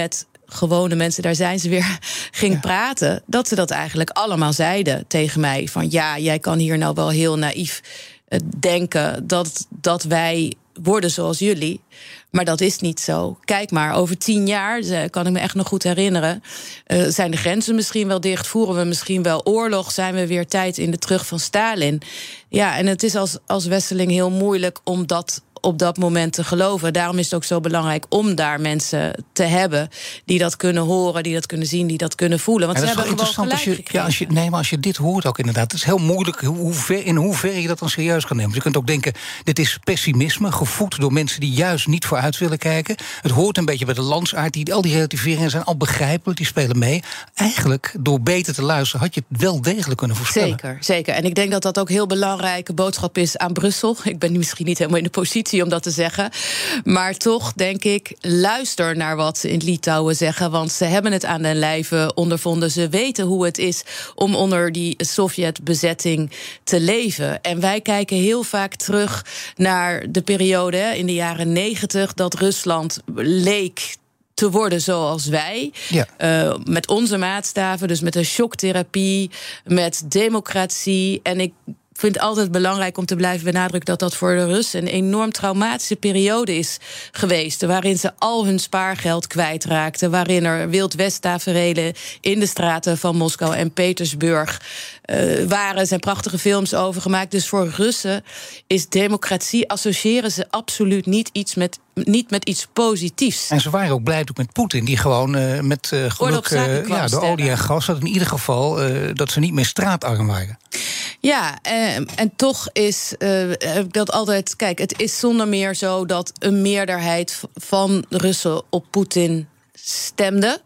gewone mensen, daar zijn ze weer, ging ja. praten, dat ze dat eigenlijk allemaal zeiden tegen mij. Van ja, jij kan hier nou wel heel naïef uh, denken dat, dat wij worden zoals jullie. Maar dat is niet zo. Kijk maar, over tien jaar, kan ik me echt nog goed herinneren, uh, zijn de grenzen misschien wel dicht, voeren we misschien wel oorlog, zijn we weer tijd in de terug van Stalin. Ja, en het is als, als Wesseling heel moeilijk om dat op dat moment te geloven. Daarom is het ook zo belangrijk om daar mensen te hebben die dat kunnen horen, die dat kunnen zien, die dat kunnen voelen. Want ja, ze dat is hebben gewoon interessant gelijk als je, ja, als je, nee, maar als je dit hoort ook inderdaad, het is heel moeilijk hoe, hoe ver, in hoeverre je dat dan serieus kan nemen. Dus je kunt ook denken, dit is pessimisme, gevoed door mensen die juist niet vooruit willen kijken. Het hoort een beetje bij de landsaard, die, al die relativeringen zijn al begrijpelijk, die spelen mee. Eigenlijk, door beter te luisteren, had je het wel degelijk kunnen voorspellen. Zeker, zeker. En ik denk dat dat ook heel belangrijke boodschap is aan Brussel. Ik ben misschien niet helemaal in de positie om dat te zeggen. Maar toch denk ik, luister naar wat ze in Litouwen zeggen. Want ze hebben het aan den lijve ondervonden. Ze weten hoe het is om onder die Sovjetbezetting te leven. En wij kijken heel vaak terug naar de periode hè, in de jaren negentig, dat Rusland leek te worden zoals wij. Ja. Uh, met onze maatstaven, dus met een shocktherapie, met democratie. En ik vind het altijd belangrijk om te blijven benadrukken dat dat voor de Russen een enorm traumatische periode is geweest, waarin ze al hun spaargeld kwijtraakten, waarin er Wild West-taferelen in de straten van Moskou en Petersburg uh, waren. Er zijn prachtige films over gemaakt. Dus voor Russen is democratie, associëren ze absoluut niet iets met niet met iets positiefs. En ze waren ook blij met Poetin, die gewoon uh, met uh, geluk uh, ja, de olie en gas had in ieder geval uh, dat ze niet meer straatarm waren. Ja, en, en toch is uh, dat altijd, kijk, het is zonder meer zo dat een meerderheid van Russen op Poetin stemde.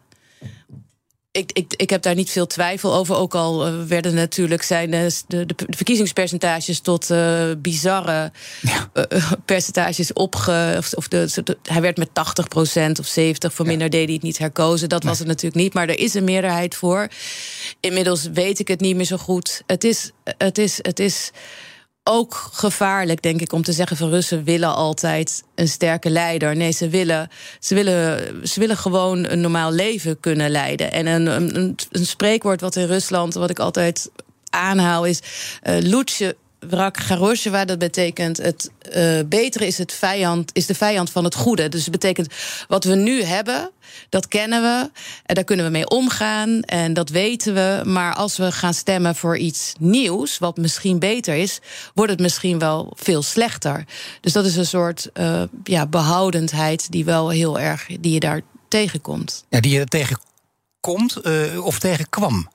Ik, ik, ik heb daar niet veel twijfel over. Ook al uh, werden natuurlijk zijn de, de, de verkiezingspercentages tot uh, bizarre ja. uh, percentages opge... Of, of de, de, hij werd met tachtig procent of zeventig, voor minder ja. deed hij het niet herkozen. Dat nee. was het natuurlijk niet, maar er is een meerderheid voor. Inmiddels weet ik het niet meer zo goed. Het is... Het is, het is ook gevaarlijk, denk ik, om te zeggen van Russen willen altijd een sterke leider. Nee, ze willen, ze willen, ze willen gewoon een normaal leven kunnen leiden. En een, een, een spreekwoord wat in Rusland, wat ik altijd aanhaal, is uh, Lutje Wrak Garosjewa, dat betekent het uh, betere is, het vijand, is de vijand van het goede. Dus het betekent wat we nu hebben, dat kennen we en daar kunnen we mee omgaan en dat weten we. Maar als we gaan stemmen voor iets nieuws, wat misschien beter is, wordt het misschien wel veel slechter. Dus dat is een soort uh, ja, behoudendheid die wel heel erg, die je daar tegenkomt. Ja, die je tegenkomt uh, of tegenkwam.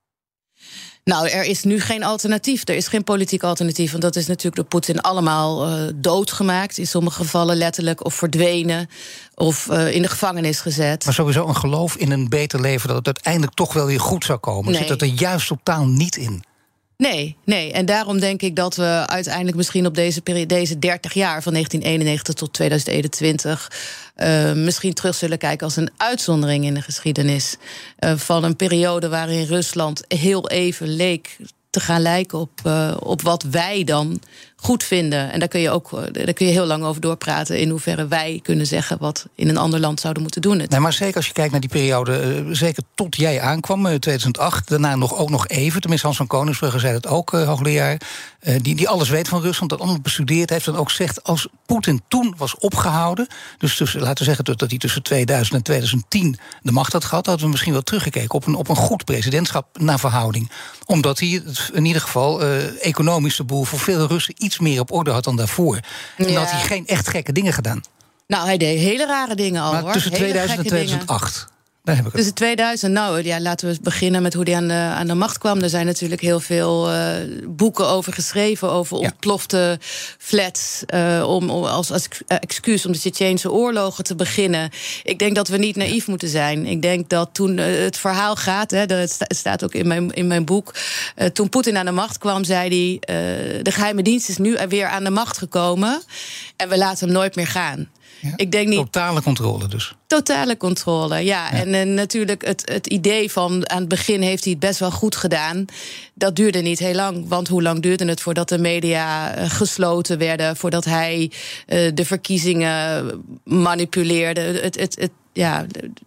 Nou, er is nu geen alternatief. Er is geen politiek alternatief. Want dat is natuurlijk door Poetin allemaal uh, doodgemaakt. In sommige gevallen letterlijk. Of verdwenen. Of uh, in de gevangenis gezet. Maar sowieso een geloof in een beter leven, dat het uiteindelijk toch wel weer goed zou komen. Nee. Zit dat er juist totaal niet in? Nee, nee. En daarom denk ik dat we uiteindelijk misschien op deze periode, deze dertig jaar, van negentien eenennegentig tot tweeduizend eenentwintig... Uh, misschien terug zullen kijken als een uitzondering in de geschiedenis. Uh, van een periode waarin Rusland heel even leek te gaan lijken op, uh, op wat wij dan goed vinden. En daar kun je ook daar kun je heel lang over doorpraten, in hoeverre wij kunnen zeggen wat in een ander land zouden moeten doen. Het. Nee, maar zeker als je kijkt naar die periode, uh, zeker tot jij aankwam, uh, tweeduizend acht, daarna nog ook nog even, tenminste Hans van Koningsbrugge zei het ook, uh, hoogleraar, uh, die, die alles weet van Rusland, dat allemaal bestudeerd heeft, en ook zegt, als Poetin toen was opgehouden, dus tussen, laten we zeggen dat hij tussen tweeduizend en tweeduizend tien de macht had gehad, hadden we misschien wel teruggekeken op een, op een goed presidentschap naar verhouding. Omdat hij in ieder geval uh, economisch de boel voor veel Russen iets meer op orde had dan daarvoor. En ja. dan had hij geen echt gekke dingen gedaan. Nou, hij deed hele rare dingen al, maar hoor. Tussen hele tweeduizend en tweeduizend acht. Dingen. Daar heb ik het. Tussen tweeduizend, nou ja, laten we beginnen met hoe hij aan de, aan de macht kwam. Er zijn natuurlijk heel veel uh, boeken over geschreven, over ja. ontplofte flats, uh, om, om als, als excuus om de Tsjetsjeense oorlogen te beginnen. Ik denk dat we niet naïef moeten zijn. Ik denk dat toen uh, het verhaal gaat, hè, dat het staat ook in mijn, in mijn boek, uh, toen Poetin aan de macht kwam, zei hij, uh, de geheime dienst is nu weer aan de macht gekomen en we laten hem nooit meer gaan. Ja, ik denk niet. Totale controle dus. Totale controle, ja. ja. En, en natuurlijk het, het idee van aan het begin heeft hij het best wel goed gedaan. Dat duurde niet heel lang. Want hoe lang duurde het voordat de media uh, gesloten werden, voordat hij uh, de verkiezingen manipuleerde? Het, het, het, ja,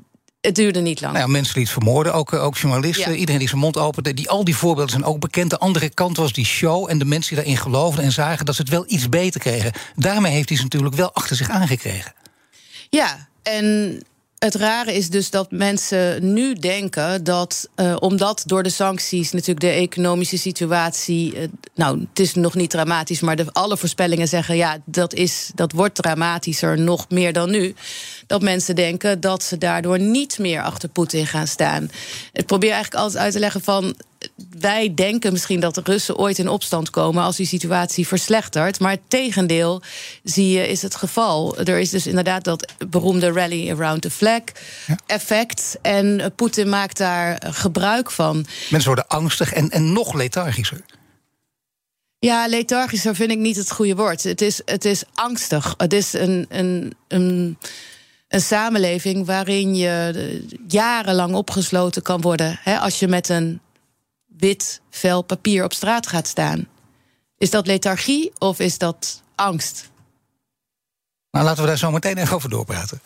Het duurde niet lang. Nou ja, mensen die het vermoorden, ook, ook journalisten, ja. Iedereen die zijn mond opende. Die, al die voorbeelden zijn ook bekend. De andere kant was die show en de mensen die daarin geloofden en zagen dat ze het wel iets beter kregen. Daarmee heeft hij ze natuurlijk wel achter zich aangekregen. Ja, en het rare is dus dat mensen nu denken dat, uh, omdat door de sancties natuurlijk de economische situatie, uh, nou, het is nog niet dramatisch, maar de, alle voorspellingen zeggen, ja, dat, is, dat wordt dramatischer, nog meer dan nu. Dat mensen denken dat ze daardoor niet meer achter Poetin gaan staan. Ik probeer eigenlijk altijd uit te leggen van, wij denken misschien dat de Russen ooit in opstand komen als die situatie verslechtert. Maar het tegendeel, zie je, is het geval. Er is dus inderdaad dat beroemde rally around the flag effect. Ja. En Poetin maakt daar gebruik van. Mensen worden angstig en, en nog lethargischer. Ja, lethargischer vind ik niet het goede woord. Het is, het is angstig. Het is een... een, een Een samenleving waarin je jarenlang opgesloten kan worden, hè, als je met een wit vel papier op straat gaat staan. Is dat lethargie of is dat angst? Nou, laten we daar zo meteen even over doorpraten.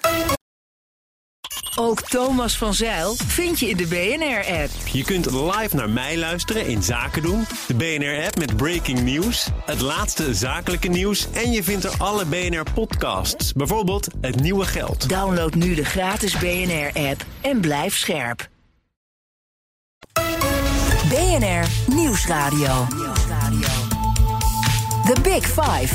Ook Thomas van Zijl vind je in de B N R-app. Je kunt live naar mij luisteren in Zaken doen, de B N R-app met breaking news, het laatste zakelijke nieuws en je vindt er alle B N R-podcasts, bijvoorbeeld Het Nieuwe Geld. Download nu de gratis B N R-app en blijf scherp. B N R Nieuwsradio. The Big Five.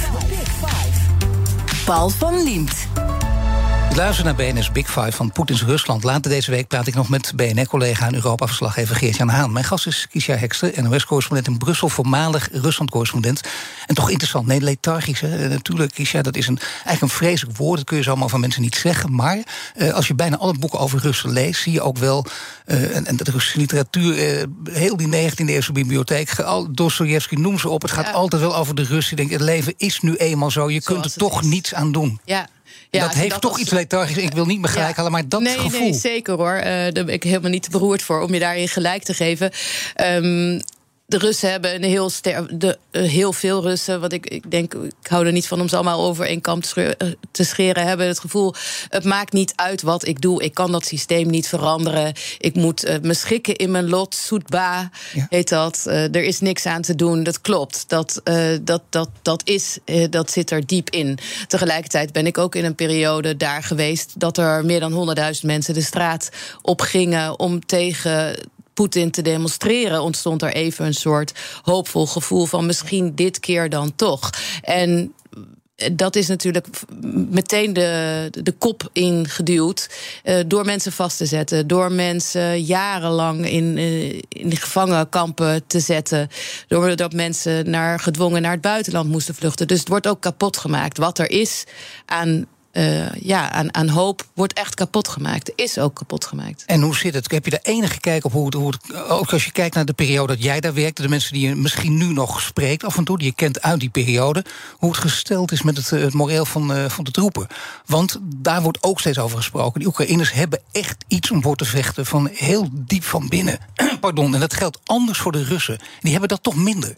Paul van Liemt. Luister naar B N R's Big Five van Poetins Rusland. Later deze week praat ik nog met B N R-collega en Europa-verslaggever Geert-Jan Haan. Mijn gast is Kiesja Hekster, N O S-correspondent in Brussel, voormalig Rusland-correspondent. En toch interessant, nee, lethargisch. Hè? Natuurlijk, Kiesja, dat is een, eigenlijk een vreselijk woord. Dat kun je zomaar van mensen niet zeggen. Maar uh, als je bijna alle boeken over Russen leest, zie je ook wel, uh, en, en de Russische literatuur, uh, heel die negentiende-eeuwse bibliotheek, Dostojevski, noem ze op. Het gaat ja. altijd wel over de Russen. Je denkt, het leven is nu eenmaal zo. Je Zoals kunt er toch is. niets aan doen. Ja. Ja, dat heeft dat toch als... iets lethargisch. Ik wil niet meer gelijk ja. halen, maar dat nee, gevoel. Nee, zeker hoor. Uh, daar ben ik helemaal niet te beroerd voor om je daarin gelijk te geven. Um, de Russen hebben een heel, ster- de, uh, heel veel Russen, want ik, ik denk, ik hou er niet van om ze allemaal over één kam te, sche- uh, te scheren, hebben het gevoel, het maakt niet uit wat ik doe. Ik kan dat systeem niet veranderen. Ik moet uh, me schikken in mijn lot. Soetba ja. heet dat. Uh, er is niks aan te doen. Dat klopt. Dat, uh, dat, dat, dat, is, uh, dat zit er diep in. Tegelijkertijd ben ik ook in een periode daar geweest dat er meer dan honderdduizend mensen de straat op gingen om tegen Poetin te demonstreren, ontstond er even een soort hoopvol gevoel van misschien dit keer dan toch. En dat is natuurlijk meteen de, de kop ingeduwd uh, door mensen vast te zetten, door mensen jarenlang in, uh, in de gevangenkampen te zetten, doordat mensen naar, gedwongen naar het buitenland moesten vluchten. Dus het wordt ook kapot gemaakt. Wat er is aan Uh, ja, aan, aan hoop wordt echt kapot gemaakt. Is ook kapot gemaakt. En hoe zit het? Heb je daar enige kijk op hoe het, hoe het... Ook als je kijkt naar de periode dat jij daar werkte, de mensen die je misschien nu nog spreekt af en toe, die je kent uit die periode, hoe het gesteld is met het, het moreel van, uh, van de troepen. Want daar wordt ook steeds over gesproken. Die Oekraïners hebben echt iets om voor te vechten van heel diep van binnen. Pardon, en dat geldt anders voor de Russen. Die hebben dat toch minder.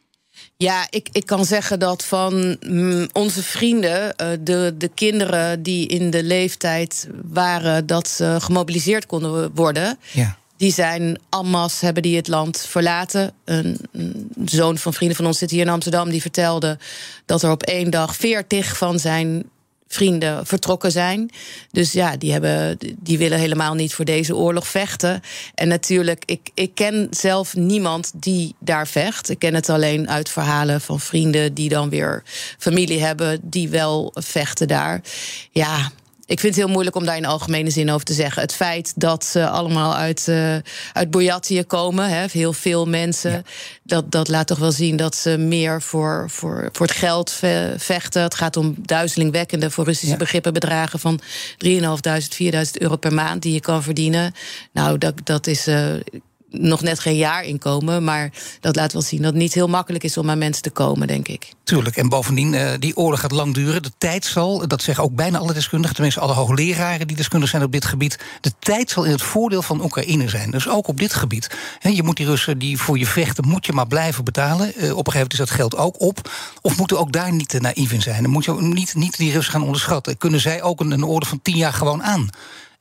Ja, ik, ik kan zeggen dat van mm, onze vrienden, uh, de, de kinderen die in de leeftijd waren dat ze gemobiliseerd konden worden, ja. die zijn en masse, hebben die het land verlaten. Een, een zoon van vrienden van ons zit hier in Amsterdam, die vertelde dat er op één dag veertig van zijn vrienden vertrokken zijn. Dus ja, die, hebben, die willen helemaal niet voor deze oorlog vechten. En natuurlijk, ik, ik ken zelf niemand die daar vecht. Ik ken het alleen uit verhalen van vrienden die dan weer familie hebben die wel vechten daar. Ja, ik vind het heel moeilijk om daar in algemene zin over te zeggen. Het feit dat ze allemaal uit, uh, uit Boyatië komen, hè, heel veel mensen, ja. dat, dat laat toch wel zien dat ze meer voor, voor, voor het geld ve- vechten. Het gaat om duizelingwekkende, voor Russische ja. begrippen, bedragen van drieduizend vijfhonderd, vierduizend euro per maand die je kan verdienen. Nou, dat, dat is Uh, nog net geen jaarinkomen, maar dat laat wel zien dat het niet heel makkelijk is om aan mensen te komen, denk ik. Tuurlijk, en bovendien, uh, die oorlog gaat lang duren. De tijd zal, dat zeggen ook bijna alle deskundigen, tenminste alle hoogleraren die deskundig zijn op dit gebied, de tijd zal in het voordeel van Oekraïne zijn. Dus ook op dit gebied. He, je moet die Russen die voor je vechten, moet je maar blijven betalen. Uh, op een gegeven moment is dat geld ook op. Of moeten we ook daar niet te naïef in zijn? Dan moet je niet, niet die Russen gaan onderschatten. Kunnen zij ook een, een orde van tien jaar gewoon aan?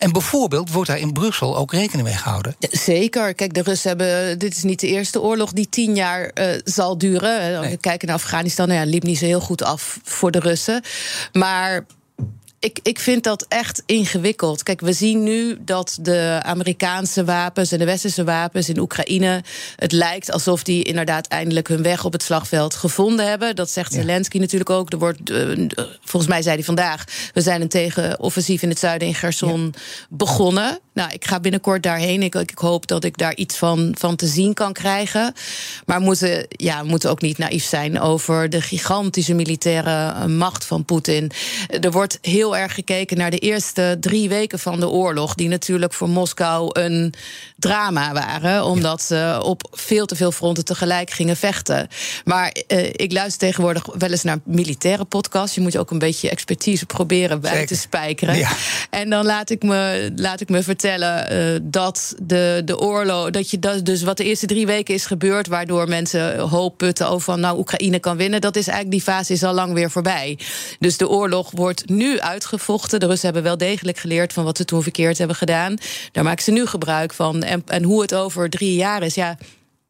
En bijvoorbeeld wordt daar in Brussel ook rekening mee gehouden? Ja, zeker. Kijk, de Russen hebben... Dit is niet de eerste oorlog die tien jaar uh, zal duren. Als we kijken naar Afghanistan, nou ja, liep niet zo heel goed af voor de Russen. Maar... Ik, ik vind dat echt ingewikkeld. Kijk, we zien nu dat de Amerikaanse wapens en de westerse wapens in Oekraïne... het lijkt alsof die inderdaad eindelijk hun weg op het slagveld gevonden hebben. Dat zegt ja. Zelensky natuurlijk ook. Er wordt, uh, volgens mij zei hij vandaag... we zijn een tegenoffensief in het zuiden in Gerson ja. begonnen. Nou, ik ga binnenkort daarheen. Ik, ik hoop dat ik daar iets van, van te zien kan krijgen. Maar we moeten, ja, we moeten ook niet naïef zijn over de gigantische militaire macht van Poetin. Er wordt heel erg gekeken naar de eerste drie weken van de oorlog... die natuurlijk voor Moskou een drama waren... omdat ze op veel te veel fronten tegelijk gingen vechten. Maar uh, ik luister tegenwoordig wel eens naar militaire podcasts. Je moet ook een beetje expertise proberen bij Zeker. te spijkeren. Ja. En dan laat ik me, laat ik me vertellen uh, dat de, de oorlog... dat je dat, dus wat de eerste drie weken is gebeurd... waardoor mensen hoop putten over van... nou, Oekraïne kan winnen, dat is eigenlijk die fase is al lang weer voorbij. Dus de oorlog wordt nu uitgevochten. De Russen hebben wel degelijk geleerd van wat ze toen verkeerd hebben gedaan. Daar maken ze nu gebruik van. En, en hoe het over drie jaar is, ja...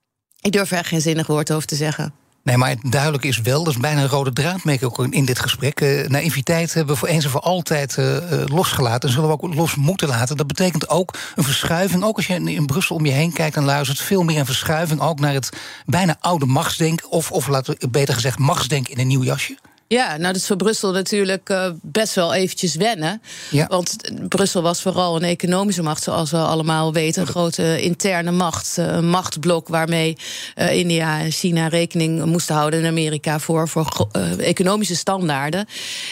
ik durf er geen zinnig woord over te zeggen. Nee, maar duidelijk is wel, dat is bijna een rode draad, merk ik ook in dit gesprek. Uh, naïviteit hebben we voor eens en voor altijd uh, losgelaten. En zullen we ook los moeten laten. Dat betekent ook een verschuiving. Ook als je in Brussel om je heen kijkt en luistert, veel meer een verschuiving ook naar het bijna oude machtsdenken. Of, of laten we beter gezegd, machtsdenken in een nieuw jasje. Ja, nou, dat is voor Brussel natuurlijk uh, best wel eventjes wennen. Ja. Want Brussel was vooral een economische macht, zoals we allemaal weten. Een grote interne macht. Een machtsblok waarmee uh, India en China rekening moesten houden in Amerika voor, voor uh, economische standaarden.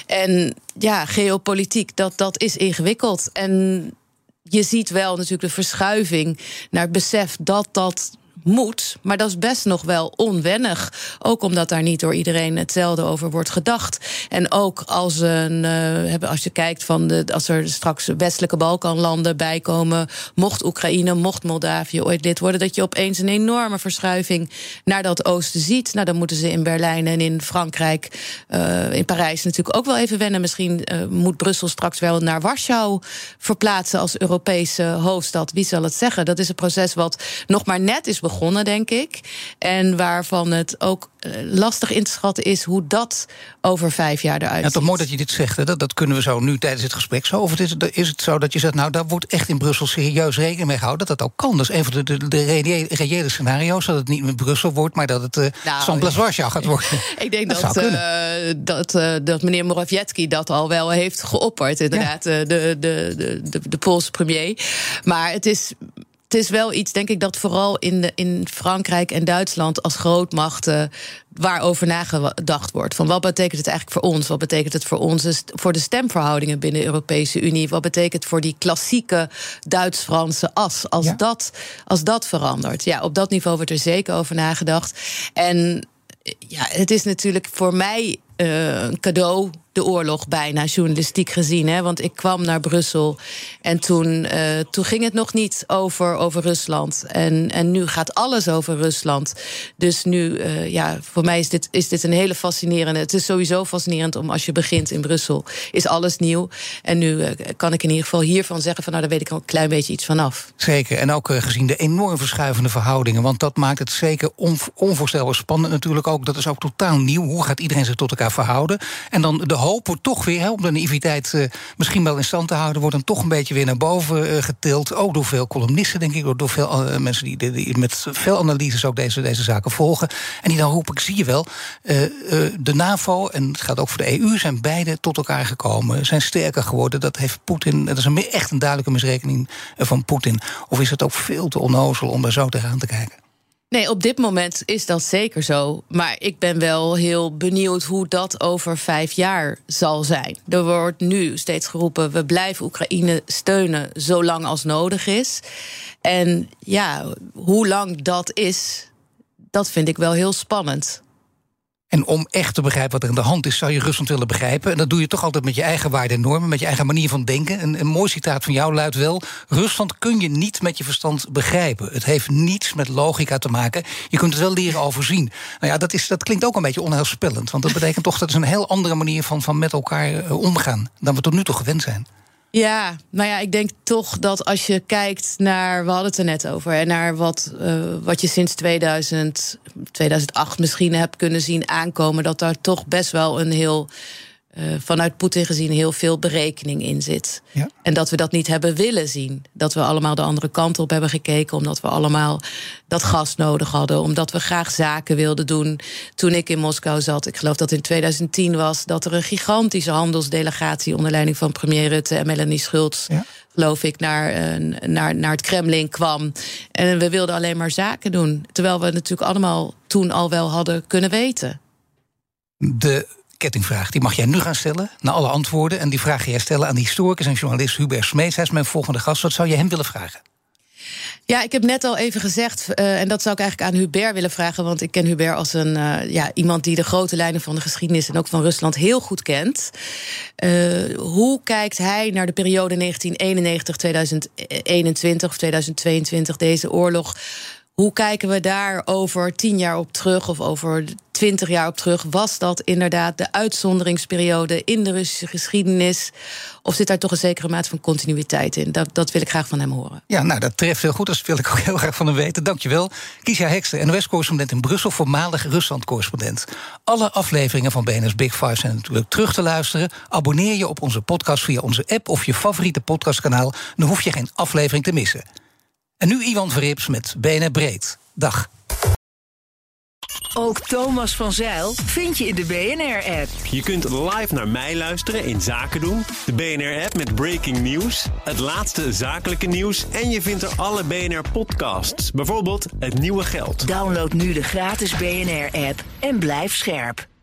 En ja, geopolitiek, dat, dat is ingewikkeld. En je ziet wel natuurlijk de verschuiving naar het besef dat dat moet, maar dat is best nog wel onwennig. Ook omdat daar niet door iedereen hetzelfde over wordt gedacht. En ook als, een, uh, als je kijkt van de, als er straks westelijke Balkanlanden bijkomen, mocht Oekraïne, mocht Moldavië ooit lid worden, dat je opeens een enorme verschuiving naar dat oosten ziet. Nou, dan moeten ze in Berlijn en in Frankrijk, uh, in Parijs natuurlijk ook wel even wennen. Misschien uh, moet Brussel straks wel naar Warschau verplaatsen als Europese hoofdstad. Wie zal het zeggen? Dat is een proces wat nog maar net is begonnen, denk ik. En waarvan het ook uh, lastig in te schatten is hoe dat over vijf jaar eruit ziet. Ja, toch mooi dat je dit zegt. Hè? Dat, dat kunnen we zo nu tijdens het gesprek zo. Of is het, is het zo dat je zegt, nou, daar wordt echt in Brussel serieus rekening mee gehouden dat dat ook kan. Dat is een van de, de, de reële, reële scenario's, dat het niet met Brussel wordt, maar dat het uh, nou, San Warschau gaat worden. Ik denk dat, dat, uh, dat, uh, dat meneer Morawiecki dat al wel heeft geopperd, inderdaad, ja. de, de, de, de, de Poolse premier. Maar het is... Het is wel iets, denk ik, dat vooral in, de, in Frankrijk en Duitsland als grootmachten waarover nagedacht wordt. Van wat betekent het eigenlijk voor ons? Wat betekent het voor ons, voor de stemverhoudingen binnen de Europese Unie? Wat betekent het voor die klassieke Duits-Franse as? Als, ja. dat, als dat verandert. Ja, op dat niveau wordt er zeker over nagedacht. En ja, het is natuurlijk voor mij uh, een cadeau, de oorlog bijna, journalistiek gezien. Hè? Want ik kwam naar Brussel en toen, uh, toen ging het nog niet over, over Rusland. En, en nu gaat alles over Rusland. Dus nu, uh, ja, voor mij is dit, is dit een hele fascinerende... Het is sowieso fascinerend om als je begint in Brussel, is alles nieuw. En nu uh, kan ik in ieder geval hiervan zeggen van, nou, daar weet ik al een klein beetje iets vanaf. Zeker, en ook uh, gezien de enorm verschuivende verhoudingen. Want dat maakt het zeker on, onvoorstelbaar spannend natuurlijk ook. Dat is ook totaal nieuw. Hoe gaat iedereen zich tot elkaar verhouden? En dan de hoop wordt toch weer, hè, om de naïviteit uh, misschien wel in stand te houden, wordt dan toch een beetje weer naar boven uh, getild. Ook door veel columnisten, denk ik, door, door veel uh, mensen die, die, die met veel analyses ook deze, deze zaken volgen. En die dan roepen, ik zie je wel, uh, uh, de NAVO, en het gaat ook voor de E U, zijn beide tot elkaar gekomen, zijn sterker geworden. Dat heeft Poetin, dat is een, echt een duidelijke misrekening van Poetin. Of is het ook veel te onnozel om daar zo tegenaan te kijken? Nee, op dit moment is dat zeker zo. Maar ik ben wel heel benieuwd hoe dat over vijf jaar zal zijn. Er wordt nu steeds geroepen, we blijven Oekraïne steunen zolang als nodig is. En ja, hoe lang dat is, dat vind ik wel heel spannend. En om echt te begrijpen wat er aan de hand is, zou je Rusland willen begrijpen. En dat doe je toch altijd met je eigen waarden en normen, met je eigen manier van denken. Een, een mooi citaat van jou luidt wel, Rusland kun je niet met je verstand begrijpen. Het heeft niets met logica te maken. Je kunt het wel leren overzien. Nou ja, dat, is, dat klinkt ook een beetje onheilspellend. Want dat betekent toch, dat is een heel andere manier van, van met elkaar uh, omgaan dan we tot nu toe gewend zijn. Ja, maar ja, ik denk toch dat als je kijkt naar, we hadden het er net over, hè, naar wat, uh, wat je sinds tweeduizend, tweeduizend acht misschien hebt kunnen zien aankomen, dat daar toch best wel een heel, uh, vanuit Poetin gezien, heel veel berekening in zit. Ja. En dat we dat niet hebben willen zien. Dat we allemaal de andere kant op hebben gekeken, omdat we allemaal dat gas nodig hadden, omdat we graag zaken wilden doen. Toen ik in Moskou zat, ik geloof dat het in tweeduizend tien was, dat er een gigantische handelsdelegatie onder leiding van premier Rutte en Melanie Schultz, ja. geloof ik, naar, uh, naar, naar het Kremlin kwam. En we wilden alleen maar zaken doen. Terwijl we natuurlijk allemaal toen al wel hadden kunnen weten. De kettingvraag, die mag jij nu gaan stellen, naar alle antwoorden. En die vraag ga jij stellen aan de historicus en journalist Hubert Smeets. Hij is mijn volgende gast. Wat zou je hem willen vragen? Ja, ik heb net al even gezegd, uh, en dat zou ik eigenlijk aan Hubert willen vragen, want ik ken Hubert als een uh, ja, iemand die de grote lijnen van de geschiedenis en ook van Rusland heel goed kent. Uh, hoe kijkt hij naar de periode negentien eenennegentig tot tweeduizend eenentwintig of tweeduizend tweeëntwintig, deze oorlog? Hoe kijken we daar over tien jaar op terug of over twintig jaar op terug? Was dat inderdaad de uitzonderingsperiode in de Russische geschiedenis? Of zit daar toch een zekere mate van continuïteit in? Dat, dat wil ik graag van hem horen. Ja, nou, dat treft heel goed. Dat wil ik ook heel graag van hem weten. Dankjewel. Kiesja Hekster, N O S-correspondent in Brussel, voormalig Rusland-correspondent. Alle afleveringen van B N R's Big Five zijn natuurlijk terug te luisteren. Abonneer je op onze podcast via onze app of je favoriete podcastkanaal. Dan hoef je geen aflevering te missen. En nu Iwan Verrips met B N R Breed. Dag. Ook Thomas van Zijl vind je in de B N R-app. Je kunt live naar mij luisteren in Zaken doen. De B N R-app met breaking news, het laatste zakelijke nieuws en je vindt er alle B N R-podcasts. Bijvoorbeeld Het Nieuwe Geld. Download nu de gratis B N R-app en blijf scherp.